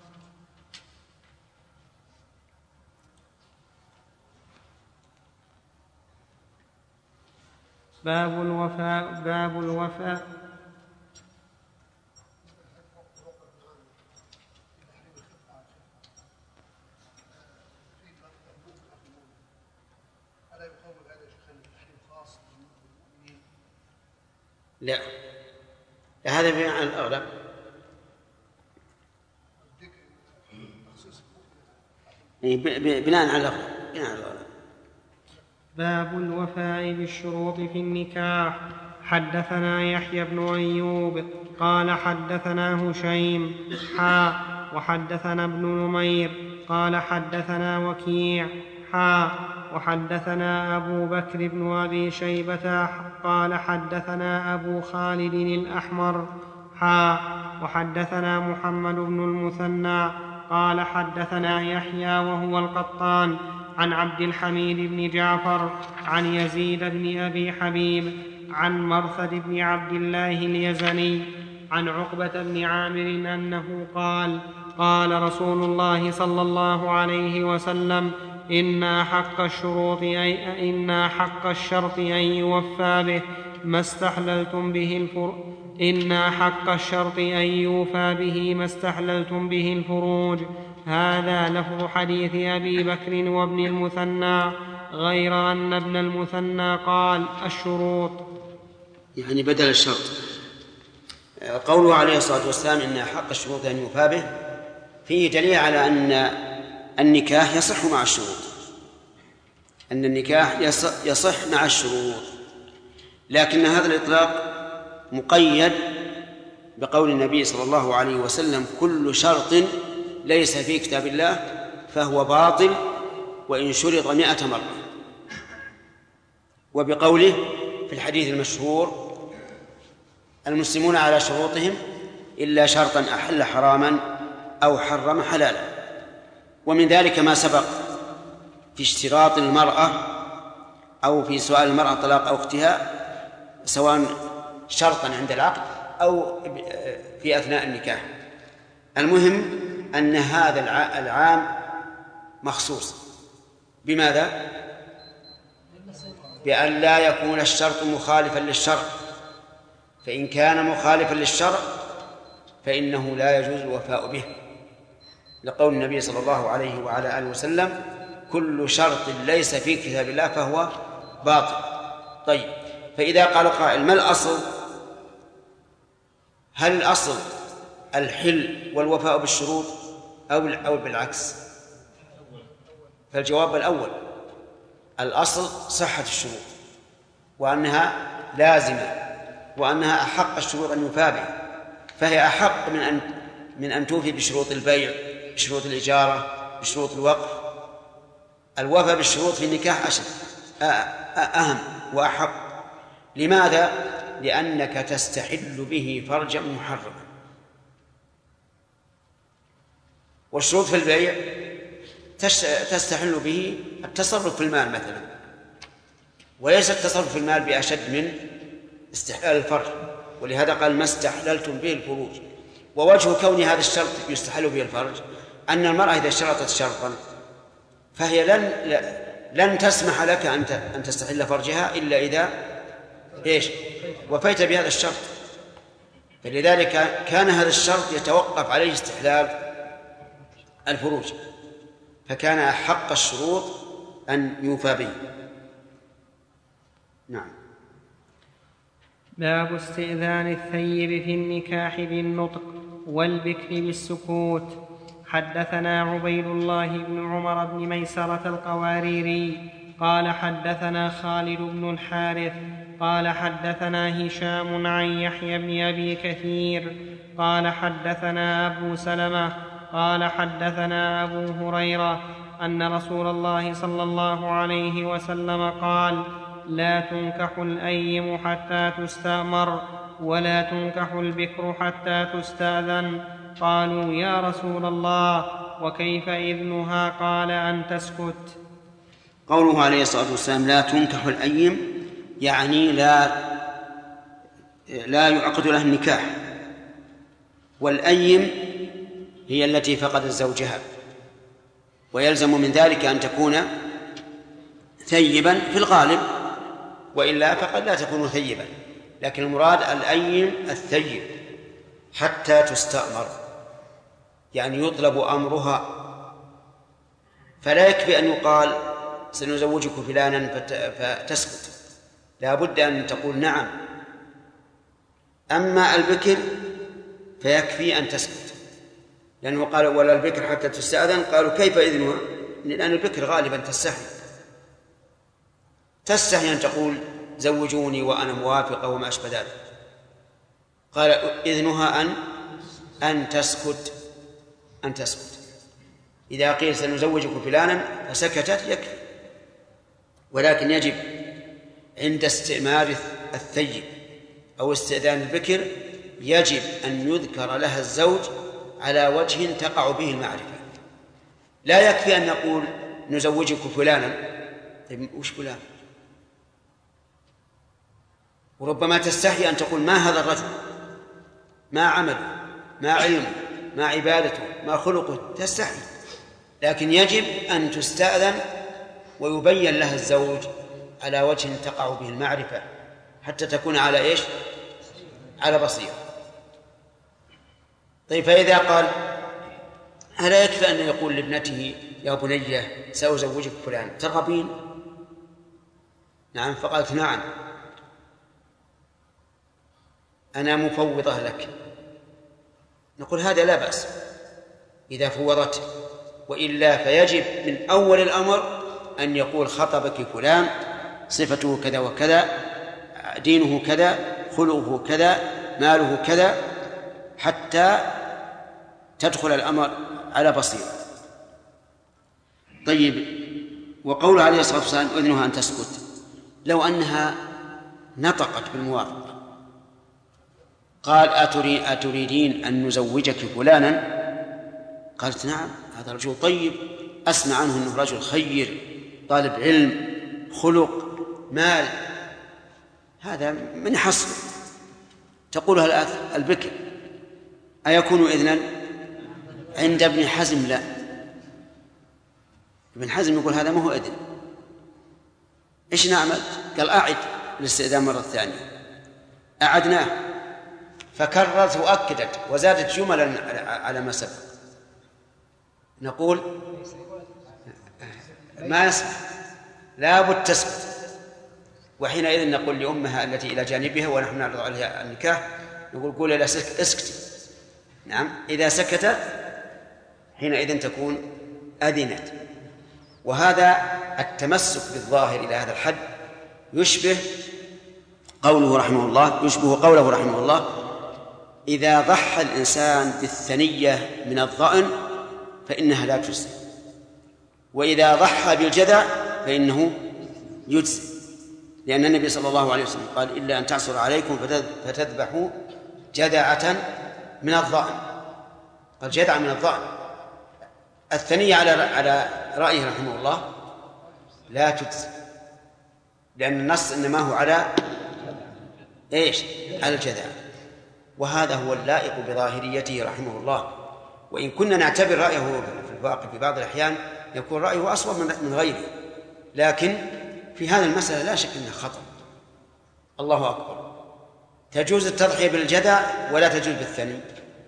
باب الوفاء لا، هذا بمعنى الأغلب. بناء على الأغلب. باب الوفاء بالشروط في النكاح. حدثنا يحيى بن أيوب قال حدثنا هشيم وحدثنا ابن نمير قال حدثنا وكيع وحدثنا أبو بكر بن أبي شيبة قال حدثنا أبو خالد الأحمر وحدثنا محمد بن المثنى قال حدثنا يحيى وهو القطان عن عبد الحميد بن جعفر عن يزيد بن أبي حبيب عن مرثد بن عبد الله اليزني عن عقبة بن عامر أنه قال رسول الله صلى الله عليه وسلم: إن حق الشرط أن يوفى به ما استحللتم به الفروج. هذا لفظ حديث أبي بكر وابن المثنى، غير أن ابن المثنى قال الشروط، يعني بدل الشرط. قوله عليه الصلاة والسلام إن حق الشروط أن يوفى به فيه دليل على أن النكاح يصح مع الشروط، أن النكاح يصح مع الشروط، لكن هذا الإطلاق مقيد بقول النبي صلى الله عليه وسلم: كل شرط ليس في كتاب الله فهو باطل وإن شرط 100 مرة. وبقوله في الحديث المشهور: المسلمون على شروطهم إلا شرطا أحل حراما أو حرم حلالا. ومن ذلك ما سبق في اشتراط المرأة أو في سؤال المرأة طلاق أو اختها، سواء شرطا عند العقد أو في أثناء النكاح. المهم أن هذا العام مخصوص بماذا؟ بأن لا يكون الشرط مخالفا للشرع، فإن كان مخالفا للشرع فإنه لا يجوز الوفاء به، لقول النبي صلى الله عليه وعلى آله وسلم: كل شرط ليس في كتاب الله فهو باطل. طيب، فإذا قال قائل: ما الأصل؟ هل الأصل الحل والوفاء بالشروط أو بالعكس؟ فالجواب الأول، الأصل صحة الشروط وأنها لازمة وأنها أحق الشروط أن يوفى بها، فهي أحق من أن توفي بشروط البيع، بشروط الإجارة، بشروط الوقف. الوفاء بالشروط في النكاح أهم وأحق. لماذا؟ لأنك تستحل به فرجا محرما. والشروط في البيع تستحل به التصرف في المال مثلا، وليس التصرف في المال بأشد من استحلال الفرج، ولهذا قال ما استحللتم به الفروج. ووجه كون هذا الشرط يستحل به الفرج أن المرأة إذا اشترطت شرطا فهي لن تسمح لك أن تستحل فرجها إلا إذا وفيت بهذا الشرط. فلذلك كان هذا الشرط يتوقف عليه استحلال الفروج، فكان أحق الشروط أن يوفى به. نعم. باب استئذان الثيب في النكاح بالنطق والبكر بالسكوت. حدثنا عبيد الله بن عمر بن ميسرة القواريري قال حدثنا خالد بن الحارث قال حدثنا هشام عن يحيى بن أبي كثير قال حدثنا أبو سلمة قال حدثنا أبو هريرة أن رسول الله صلى الله عليه وسلم قال لا تنكح الأيم حتى تستأمر ولا تنكح البكر حتى تستأذن. قالوا يا رسول الله وكيف إذنها؟ قال أن تسكت. قوله عليه الصلاة والسلام لا تنكح الأيم يعني لا يعقد لها النكاح. والأيم هي التي فقدت زوجها، ويلزم من ذلك أن تكون ثيبا في الغالب، وإلا فقد لا تكون ثيبا، لكن المراد الأيم الثيب حتى تستأمر، يعني يطلب أمرها. فلا يكفي أن يقال سنزوجك فلانا فتسكت، لا بد أن تقول نعم. أما البكر فيكفي أن تسكت، لأنه قال ولا البكر حتى تستأذن. قالوا كيف إذنها؟ لأن البكر غالبا تستحي أن تقول زوجوني وأنا موافقة وما أشبه ذلك. قال إذنها أن تسكت. إذا قيل سنزوجك فلانا فسكتت يكفي. ولكن يجب عند استئمار الثيب أو استئذان البكر يجب أن يذكر لها الزوج على وجه تقع به المعرفة. لا يكفي أن نقول نزوجك فلانا. طيب وش فلان؟ وربما تستحي أن تقول ما هذا الرجل، ما عمله، ما علمه، ما عبادته، ما خلقه، تستحي. لكن يجب أن تستأذن ويبين لها الزوج على وجه تقع به المعرفة حتى تكون على على بصيرة. طيب فإذا قال ألا يكفي أن يقول لابنته يا بنية سأزوجك فلان ترغبين؟ نعم. فقالت نعم أنا مفوضة لك. نقول هذا لا بأس إذا فوضته، وإلا فيجب من أول الأمر أن يقول خطبك فلان صفته كذا وكذا، دينه كذا، خلقه كذا، ماله كذا، حتى تدخل الأمر على بصيرة. طيب وقول عليه الصلاة والسلام إذنها أن تسكت، لو أنها نطقت بالموافقة قال أتريدين أن نزوجك فلانا؟ قالت نعم هذا رجل طيب أسمع عنه أنه رجل خير طالب علم خلق مال، هذا من حصر. تقولها البكر. أيكون إذنا؟ عند ابن حزم لا، ابن حزم يقول هذا ما هو إذن. إيش نعمل؟ قال أعد الاستئذان مرة ثانية. أعدناه فكررت وأكدت وزادت جملا على ما سبق. نقول ما يصح، لا بد تسكت. وحينئذ نقول لأمها التي إلى جانبها ونحن نعرض عليها النكاح نقول قولي لا اسكتي. نعم إذا سكت حينئذ تكون أذنت. وهذا التمسك بالظاهر إلى هذا الحد يشبه قوله رحمه الله يشبه قوله رحمه الله: إذا ضحى الإنسان بالثنية من الضأن فإنها لا تجزي، وإذا ضحى بالجذع فإنه يجزي، لأن النبي صلى الله عليه وسلم قال: إلا أن تعصر عليكم فتذبحوا جذعة من الضأن. قال جذعة من الضأن. الثنية على رأيه رحمه الله لا تجزي، لأن النص إنما هو على على الجذع، وهذا هو اللائق بظاهريته رحمه الله. وإن كنا نعتبر رأيه في الواقع في بعض الأحيان يكون رأيه أصوب من غيره، لكن في هذه المسألة لا شك أنها خطأ. الله أكبر. تجوز التضحية بالجذع ولا تجوز بالثني.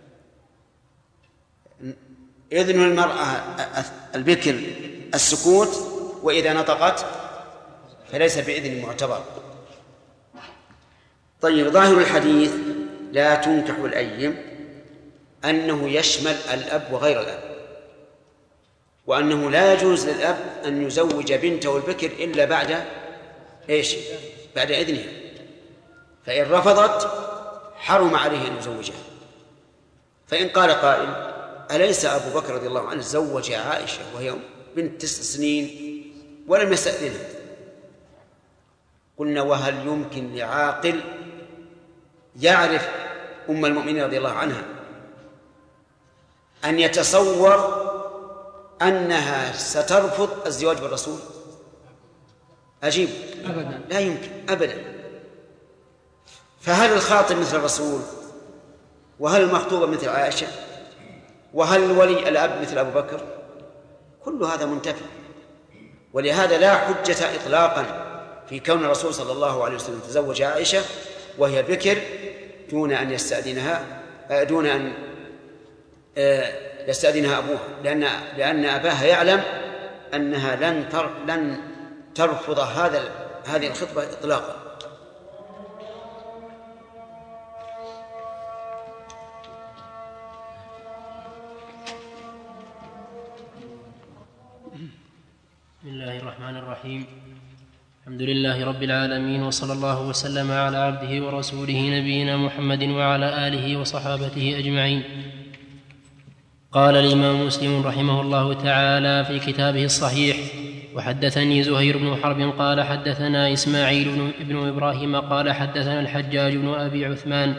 إذن المرأة البكر السكوت، وإذا نطقت فليس بإذن معتبر. طيب، ظاهر الحديث لا تنكح الأيم أنه يشمل الأب وغير الأب، وأنه لا يجوز للأب أن يزوج بنته البكر إلا بعد بعد إذنها، فإن رفضت حرم عليه أن يزوجها. فإن قال قائل: أليس أبو بكر رضي الله عنه زوج عائشة وهي بنت 9 سنين ولم يستأذنها؟ قلنا: وهل يمكن لعاقل يعرف أم المؤمنين رضي الله عنها أن يتصور أنها سترفض الزواج بالرسول؟ أجيب: أبدا، لا يمكن أبدا. فهل الخاطب مثل الرسول؟ وهل المخطوبة مثل عائشة؟ وهل الولي الأب مثل أبو بكر؟ كل هذا منتفي. ولهذا لا حجة إطلاقا في كون الرسول صلى الله عليه وسلم تزوج عائشة وهي بكر دون أن يستأذنها أبوها، لأن أباها يعلم أنها لن ترفض هذه الخطبة إطلاقا. بسم الله الرحمن الرحيم. الحمد لله رب العالمين، وصلى الله وسلم على عبده ورسوله نبينا محمد وعلى آله وصحابته أجمعين. قال الإمام مسلم رحمه الله تعالى في كتابه الصحيح: وحدثني زهير بن حرب قال حدثنا إسماعيل بن إبراهيم قال حدثنا الحجاج بن أبي عثمان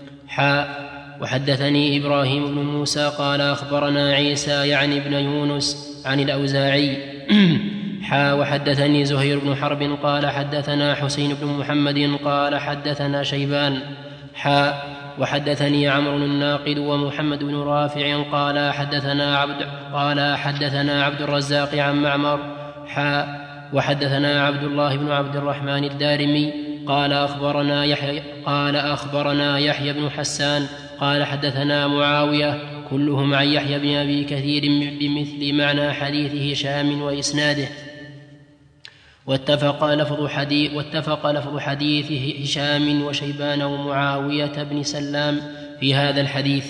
وحدثني إبراهيم بن موسى قال أخبرنا عيسى يعني ابن يونس عن الأوزاعي وحدثني زهير بن حرب قال حدثنا حسين بن محمد قال حدثنا شيبان وحدثني عمرو الناقد ومحمد بن رافع قال حدثنا عبد الرزاق عن معمر وحدثنا عبد الله بن عبد الرحمن الدارمي قال أخبرنا يحيى بن حسان قال حدثنا معاوية كلهم عن يحيى بن أبي كثير بمثل معنى حديث هشام وإسناده، واتفق لفظ حديث هشام وشيبان ومعاوية بن سلام في هذا الحديث.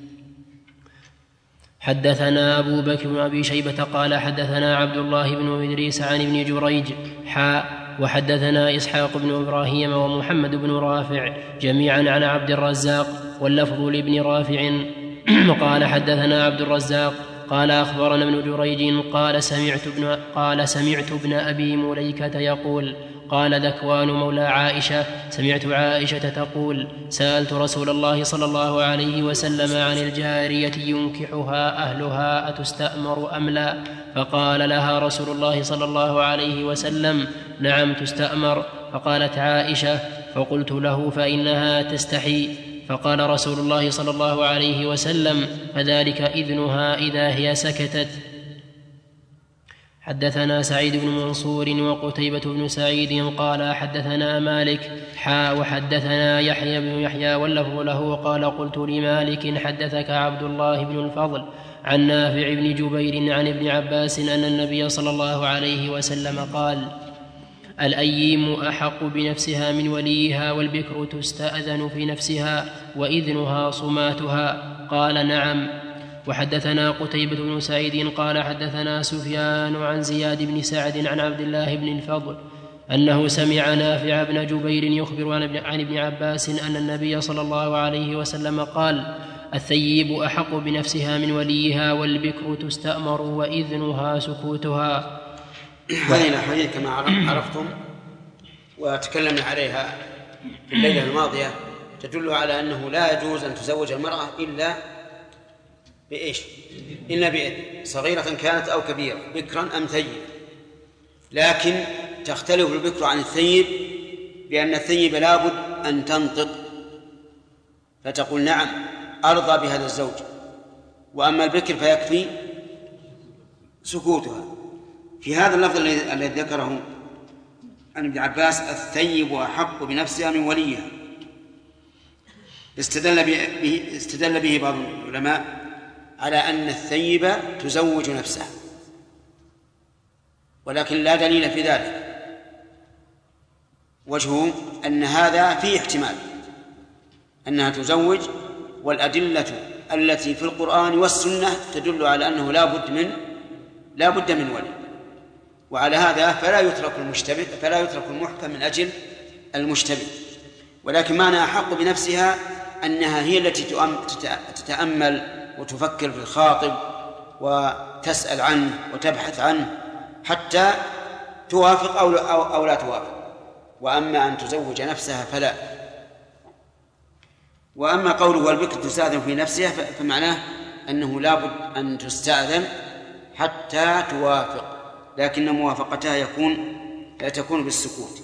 حدثنا أبو بكر بن أبي شيبة قال حدثنا عبد الله بن إدريس عن ابن جريج وحدثنا إسحاق بن إبراهيم ومحمد بن رافع جميعا عن عبد الرزاق، واللفظ لابن رافع قال حدثنا عبد الرزاق قال أخبرنا ابن جريج قال سمعت ابن أبي مليكة يقول قال ذكوان مولى عائشة سمعت عائشة تقول سألت رسول الله صلى الله عليه وسلم عن الجارية ينكحها أهلها أتستأمر أم لا؟ فقال لها رسول الله صلى الله عليه وسلم نعم تستأمر. فقالت عائشة فقلت له فإنها تستحي. فقال رسول الله صلى الله عليه وسلم فذلك إذنها إذا هي سكتت. حدثنا سعيد بن منصور وقتيبة بن سعيد قال حدثنا مالك وحدثنا يحيى بن يحيى واللفظ له قال قلت لمالك حدثك عبد الله بن الفضل عن نافع بن جبير عن ابن عباس أن النبي صلى الله عليه وسلم قال الأيم أحق بنفسها من وليها والبكر تستأذن في نفسها وإذنها صماتها. قال نعم. وحدثنا قتيبة بن سعيد قال حدثنا سفيان عن زياد بن سعد عن عبد الله بن الفضل أنه سمع نافع بن جبير يخبر عن ابن عباس أن النبي صلى الله عليه وسلم قال: الثيب أحق بنفسها من وليها، والبكر تستأمر وإذنها سكوتها. هذه الأحاديث كما عرفتم وتكلمنا عليها في الليلة الماضية تدل على أنه لا يجوز أن تزوج المرأة إلا بإيش؟ إلا بإذن، صغيرة كانت أو كبيرة، بكرا أم ثيب. لكن تختلف البكر عن الثيب بأن الثيب لابد أن تنطق فتقول نعم أرضى بهذا الزوج، وأما البكر فيكفي سكوتها. في هذا اللفظ الذي ذكره عن ابن عباس: الثيب أحق بنفسها من وليها، استدل به بعض العلماء على أن الثيب تزوج نفسها، ولكن لا دليل في ذلك. وجهه أن هذا فيه احتمال أنها تزوج، والأدلة التي في القرآن والسنة تدل على أنه لا بد من ولي، وعلى هذا فلا يترك المحكم من أجل المشتبه. ولكن معنى أحق بنفسها أنها هي التي تتأمل وتفكر في الخاطب وتسأل عنه وتبحث عنه حتى توافق أو لا توافق. وأما أن تزوج نفسها فلا. وأما قوله والبكر تستأذن في نفسها فمعناه أنه لابد أن تستأذن حتى توافق، لكن موافقتها لا تكون بالسكوت.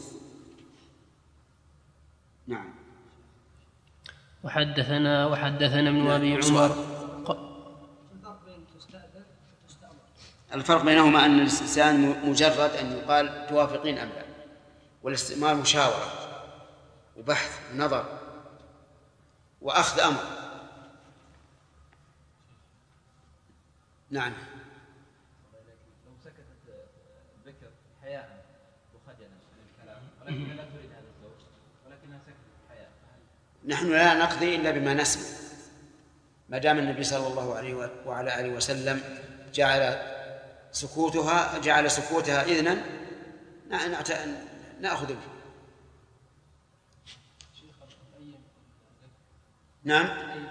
نعم. وحدثنا ابن أبي عمر. الفرق بينهما أن الاستئذان مجرد أن يقال توافقين أم لا، والاستئمار مشاورة وبحث ونظر وأخذ أمر. نعم. لو سكتت البكر حياء وخجلا من الكلام ولكنها لا تريد هذا الزوج ولكنها سكتت حياء، نحن لا نقضي إلا بما نسمع، ما دام النبي صلى الله عليه وعلى آله وسلم جعل سكوتها إذنا نأخذ به. نعم.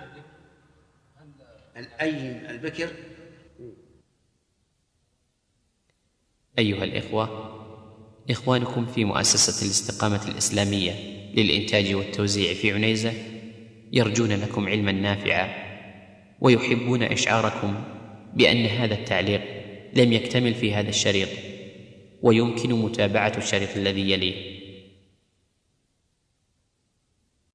الأيم البكر. أيها الإخوة، إخوانكم في مؤسسة الاستقامة الإسلامية للإنتاج والتوزيع في عنيزة يرجون لكم علما نافعا، ويحبون إشعاركم بأن هذا التعليق لم يكتمل في هذا الشريط، ويمكن متابعة الشريط الذي يليه